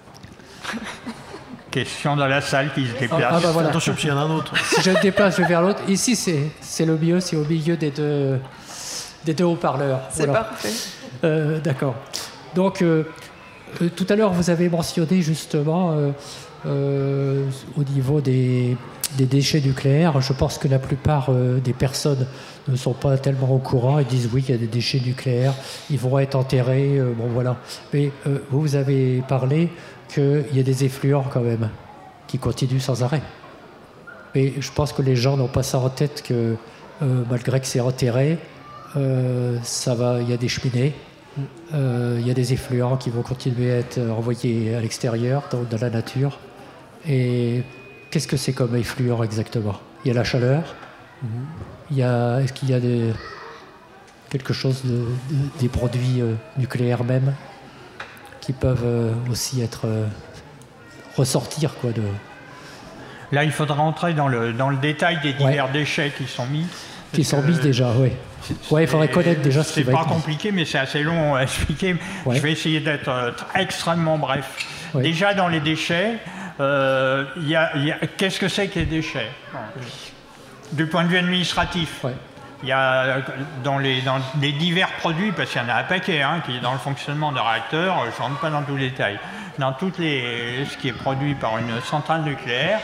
Question dans la salle qui se déplace. Ah, ah bah voilà. Attention, s'il y en a un autre. Si je me déplace, je vais vers l'autre. Ici, c'est, c'est le mieux, c'est au milieu des deux, des deux haut-parleurs. C'est voilà. parfait. Euh, d'accord. Donc, euh, euh, tout à l'heure, vous avez mentionné justement, euh, euh, au niveau des, des déchets nucléaires, je pense que la plupart euh, des personnes ne sont pas tellement au courant. Ils disent oui, il y a des déchets nucléaires, ils vont être enterrés, euh, bon voilà. Mais euh, vous avez parlé qu'il y a des effluents quand même, qui continuent sans arrêt. Et je pense que les gens n'ont pas ça en tête, que euh, malgré que c'est enterré, euh, ça va, il y a des cheminées, euh, il y a des effluents qui vont continuer à être envoyés à l'extérieur, dans, dans la nature. Et qu'est-ce que c'est comme effluent exactement? Il y a la chaleur, il y a, est-ce qu'il y a des, quelque chose, de, de, des produits euh, nucléaires même, qui peuvent euh, aussi être euh, ressortir quoi de. Là, il faudra entrer dans le dans le détail des divers ouais. déchets qui sont mis. Qui sont mis déjà, oui. Ouais, il faudrait connaître déjà ce qui va être mis. C'est pas compliqué, mais c'est assez long à expliquer. Ouais. Je vais essayer d'être euh, extrêmement bref. Ouais. Déjà dans les déchets, euh, y a, y a, qu'est-ce que c'est que les déchets? Du point de vue administratif. Ouais. il y a dans les, dans les divers produits, parce qu'il y en a un paquet hein, qui est dans le fonctionnement d'un réacteur, je ne rentre pas dans tous les détails, dans toutes les, ce qui est produit par une centrale nucléaire,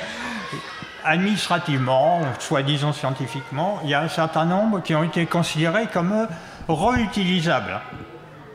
administrativement, soi-disant scientifiquement, il y a un certain nombre qui ont été considérés comme réutilisables. Ok ?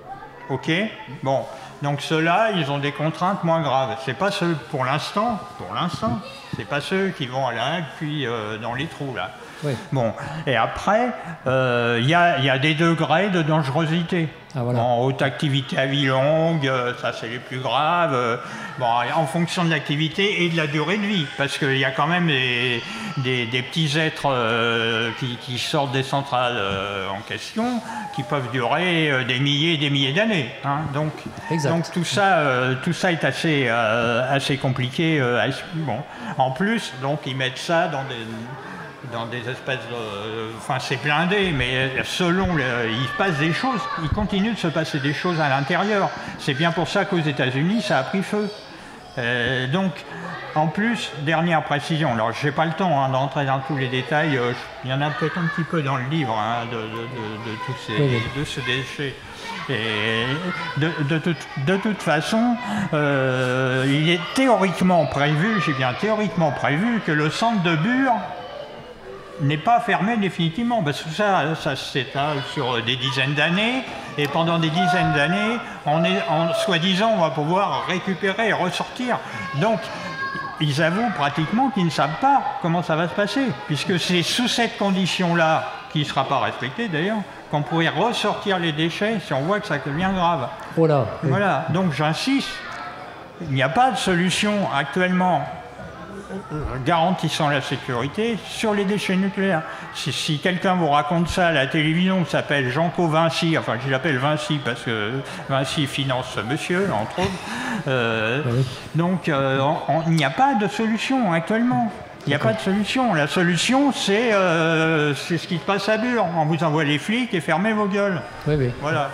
Bon, donc ceux-là, ils ont des contraintes moins graves. C'est pas ceux, pour l'instant, pour l'instant, c'est pas ceux qui vont à la puis euh, dans les trous là. Oui. Bon, et après, il euh, y, y a des degrés de dangerosité. Ah, voilà. En haute activité à vie longue, ça c'est les plus graves. Euh, bon, en fonction de l'activité et de la durée de vie, parce qu'il y a quand même des, des, des petits êtres euh, qui, qui sortent des centrales euh, en question, qui peuvent durer euh, des milliers et des milliers d'années. Hein. Donc, donc tout ça, euh, tout ça est assez, euh, assez compliqué. Euh, assez, bon. En plus, donc ils mettent ça dans des dans des espèces de... Enfin, c'est blindé, mais selon... Le, il se passe des choses, il continue de se passer des choses à l'intérieur. C'est bien pour ça qu'aux États-Unis, ça a pris feu. Euh, donc, en plus, dernière précision, alors je n'ai pas le temps hein, d'entrer dans tous les détails, euh, il y en a peut-être un petit peu dans le livre, hein, de, de, de, de tous ces, oui, oui. de ce déchet. Et de, de, de, de toute façon, euh, il est théoriquement prévu, j'ai bien théoriquement prévu, que le centre de Bure n'est pas fermé définitivement, parce que ça, ça s'étale sur des dizaines d'années, et pendant des dizaines d'années, on est, en soi-disant, on va pouvoir récupérer et ressortir. Donc, ils avouent pratiquement qu'ils ne savent pas comment ça va se passer, puisque c'est sous cette condition-là, qui ne sera pas respectée d'ailleurs, qu'on pourrait ressortir les déchets si on voit que ça devient grave. Oh là, oui. Voilà, donc j'insiste, il n'y a pas de solution actuellement garantissant la sécurité sur les déchets nucléaires. Si, si quelqu'un vous raconte ça à la télévision, qui s'appelle Jean-Co Vinci, enfin je l'appelle Vinci parce que Vinci finance ce monsieur, entre autres, euh, oui. donc euh, il n'y a pas de solution actuellement. Il n'y a pas de solution. La solution, c'est euh, ce qui se passe à Bure. On vous envoie les flics et fermez vos gueules. Oui, oui. Voilà.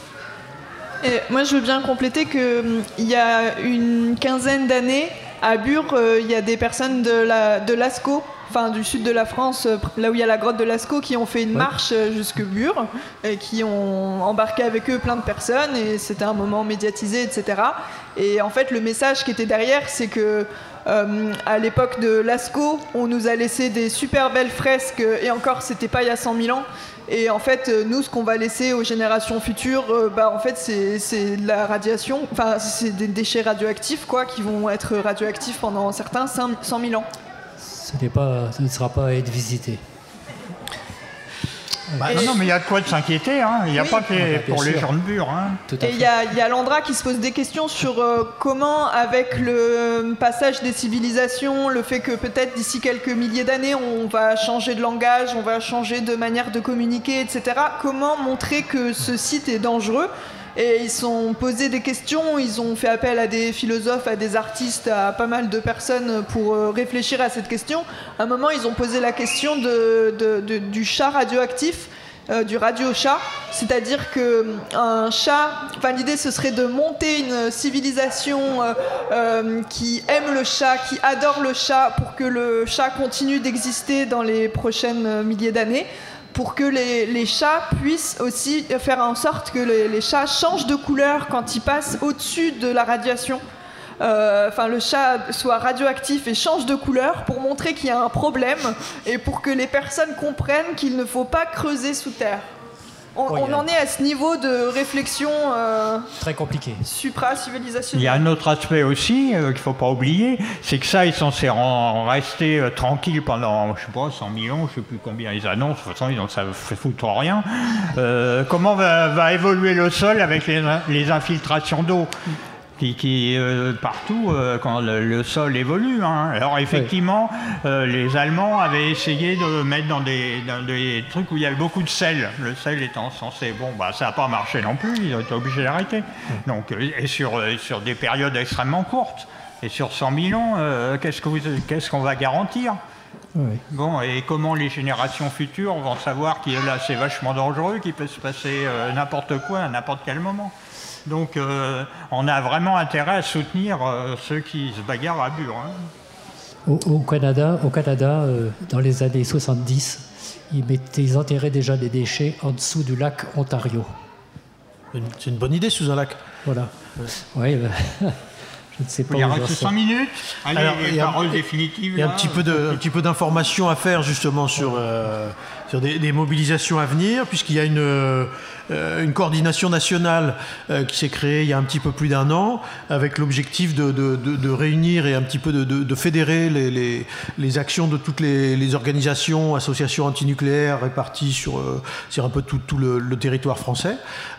Et moi, je veux bien compléter qu'il y a une quinzaine d'années, à Bure, il euh, y a des personnes de, la, de Lascaux, enfin du sud de la France, euh, là où il y a la grotte de Lascaux, qui ont fait une ouais. marche euh, jusque Bure, et qui ont embarqué avec eux plein de personnes, et c'était un moment médiatisé, et cetera. Et en fait, le message qui était derrière, c'est que euh, à l'époque de Lascaux, on nous a laissé des super belles fresques, et encore, c'était pas il y a cent mille ans. Et en fait, nous, ce qu'on va laisser aux générations futures, euh, bah, en fait, c'est, c'est de la radiation, enfin, c'est des déchets radioactifs, quoi, qui vont être radioactifs pendant certains cent mille ans. Ce n'est pas, ce ne sera pas à être visité. Bah, non, non, mais il y a de quoi de s'inquiéter, hein. Il n'y a oui. pas que les, pour les gens de Bure. Hein. Et il y a, y a l'Andra qui se pose des questions sur euh, comment, avec le passage des civilisations, le fait que peut-être d'ici quelques milliers d'années, on va changer de langage, on va changer de manière de communiquer, et cetera, comment montrer que ce site est dangereux ? Et ils se sont posés des questions, ils ont fait appel à des philosophes, à des artistes, à pas mal de personnes pour euh, réfléchir à cette question. À un moment, ils ont posé la question de, de, de, du chat radioactif, euh, du radio-chat. C'est-à-dire qu'un chat, enfin l'idée ce serait de monter une civilisation euh, euh, qui aime le chat, qui adore le chat, pour que le chat continue d'exister dans les prochaines milliers d'années, pour que les, les chats puissent aussi faire en sorte que les, les chats changent de couleur quand ils passent au-dessus de la radiation. Euh, enfin, le chat soit radioactif et change de couleur pour montrer qu'il y a un problème et pour que les personnes comprennent qu'il ne faut pas creuser sous terre. On, oh, on en est à ce niveau de réflexion euh, très compliqué, supra-civilisationnelle. Il y a un autre aspect aussi euh, qu'il ne faut pas oublier, c'est que ça, ils sont censés rester euh, tranquilles pendant, je sais pas, cent mille ans, je ne sais plus combien ils annoncent, de toute façon, ils, ça ne fait foutre rien. Euh, comment va, va évoluer le sol avec les, les infiltrations d'eau qui, qui euh, partout euh, quand le, le sol évolue. Hein. Alors effectivement, oui. euh, les Allemands avaient essayé de mettre dans des, dans des trucs où il y avait beaucoup de sel. Le sel étant censé, bon, bah ça n'a pas marché non plus. Ils ont été obligés d'arrêter. Oui. Donc, et sur sur des périodes extrêmement courtes. Et sur cent mille ans, euh, qu'est-ce que vous, qu'est-ce qu'on va garantir? Oui. Bon, et comment les générations futures vont savoir que là c'est vachement dangereux, qu'il peut se passer euh, n'importe quoi à n'importe quel moment. Donc euh, on a vraiment intérêt à soutenir euh, ceux qui se bagarrent à Bure. Hein. Au, au Canada, au Canada euh, dans les années soixante-dix, ils, mettaient, ils enterraient déjà des déchets en dessous du lac Ontario. C'est une bonne idée sous un lac. Voilà. Oui, bah, je ne sais pas. Il reste cinq minutes. Allez, Alors, les il y a- paroles définitives. Il y a un là. petit peu de, un petit peu d'informations à faire justement sur, euh, sur des, des mobilisations à venir, puisqu'il y a une, euh, une coordination nationale euh, qui s'est créée il y a un petit peu plus d'un an, avec l'objectif de, de, de, de réunir et un petit peu de, de, de fédérer les, les, les actions de toutes les, les organisations, associations antinucléaires réparties sur, euh, sur un peu tout, tout le, le territoire français.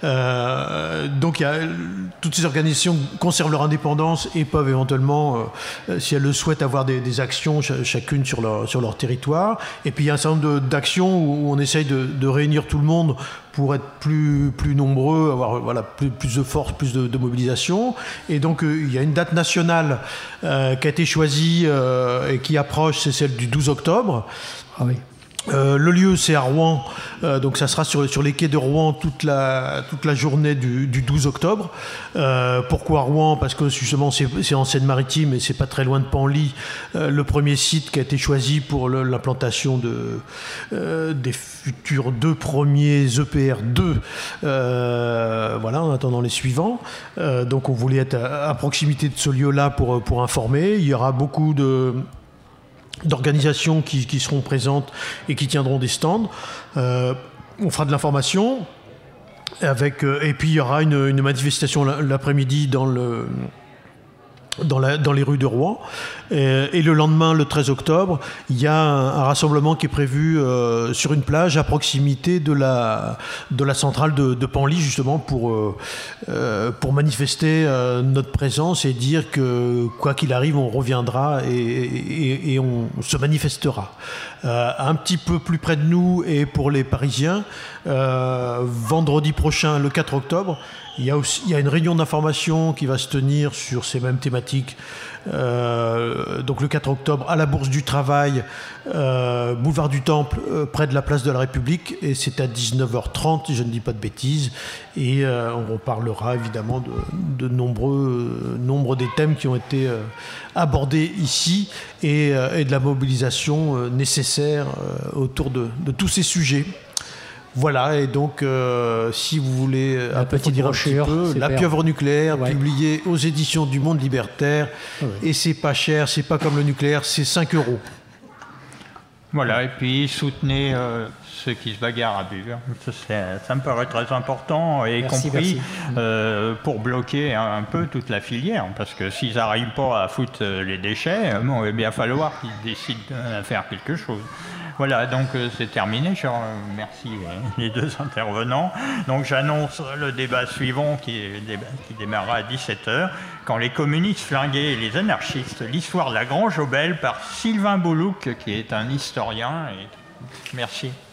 Euh, donc il y a, toutes ces organisations conservent leur indépendance et peuvent éventuellement, euh, si elles le souhaitent, avoir des, des actions ch- chacune sur leur, sur leur territoire. Et puis il y a un certain nombre de- d'actions où on essaye de, de réunir tout le monde pour être plus, plus nombreux, avoir voilà, plus, plus de force, plus de, de mobilisation. Et donc euh, il y a une date nationale euh, qui a été choisie euh, et qui approche, c'est celle du douze octobre. Ah oui. Euh, le lieu, c'est à Rouen, euh, donc ça sera sur, sur les quais de Rouen toute la, toute la journée du, du douze octobre. Euh, pourquoi Rouen? Parce que justement, c'est, c'est en Seine-Maritime et c'est pas très loin de Panly, euh, le premier site qui a été choisi pour le, l'implantation de, euh, des futurs deux premiers E P R deux. Euh, voilà, en attendant les suivants. Euh, donc on voulait être à, à proximité de ce lieu-là pour, pour informer. Il y aura beaucoup de... d'organisations qui, qui seront présentes et qui tiendront des stands. Euh, on fera de l'information avec, euh, et puis il y aura une, une manifestation l'après-midi dans, le, dans, la, dans les rues de Rouen. Et, et le lendemain, le treize octobre, il y a un, un rassemblement qui est prévu euh, sur une plage à proximité de la, de la centrale de, de Panly, justement pour, euh, euh, pour manifester euh, notre présence et dire que quoi qu'il arrive, on reviendra et, et, et on se manifestera. Euh, un petit peu plus près de nous et pour les Parisiens, euh, vendredi prochain, le quatre octobre, il y a aussi il y a une réunion d'information qui va se tenir sur ces mêmes thématiques. Euh, donc le quatre octobre à la Bourse du Travail, euh, boulevard du Temple, euh, près de la place de la République, et c'est à dix-neuf heures trente, je ne dis pas de bêtises, et euh, on parlera évidemment de, de nombreux euh, nombre des thèmes qui ont été euh, abordés ici et, euh, et de la mobilisation euh, nécessaire euh, autour de, de tous ces sujets. Voilà, et donc euh, si vous voulez La approfondir un petite petit brochure, peu, La super. pieuvre nucléaire, Ouais. publiée aux éditions du Monde Libertaire, Ouais. et c'est pas cher, c'est pas comme le nucléaire, c'est cinq euros. Voilà, et puis soutenez euh, ceux qui se bagarrent à bure. Ça, c'est- ça me paraît très important, y Merci, compris merci. euh, pour bloquer un, un peu toute la filière. Parce que s'ils n'arrivent pas à foutre euh, les déchets, euh, bon, il va bien falloir qu'ils décident de faire quelque chose. Voilà, donc euh, c'est terminé. Je remercie les, les deux intervenants. Donc j'annonce le débat suivant qui, est, le débat qui démarrera à dix-sept heures. Quand les communistes flinguaient les anarchistes, l'histoire de la Grange Obel par Sylvain Boulouc, qui est un historien. Et... Merci.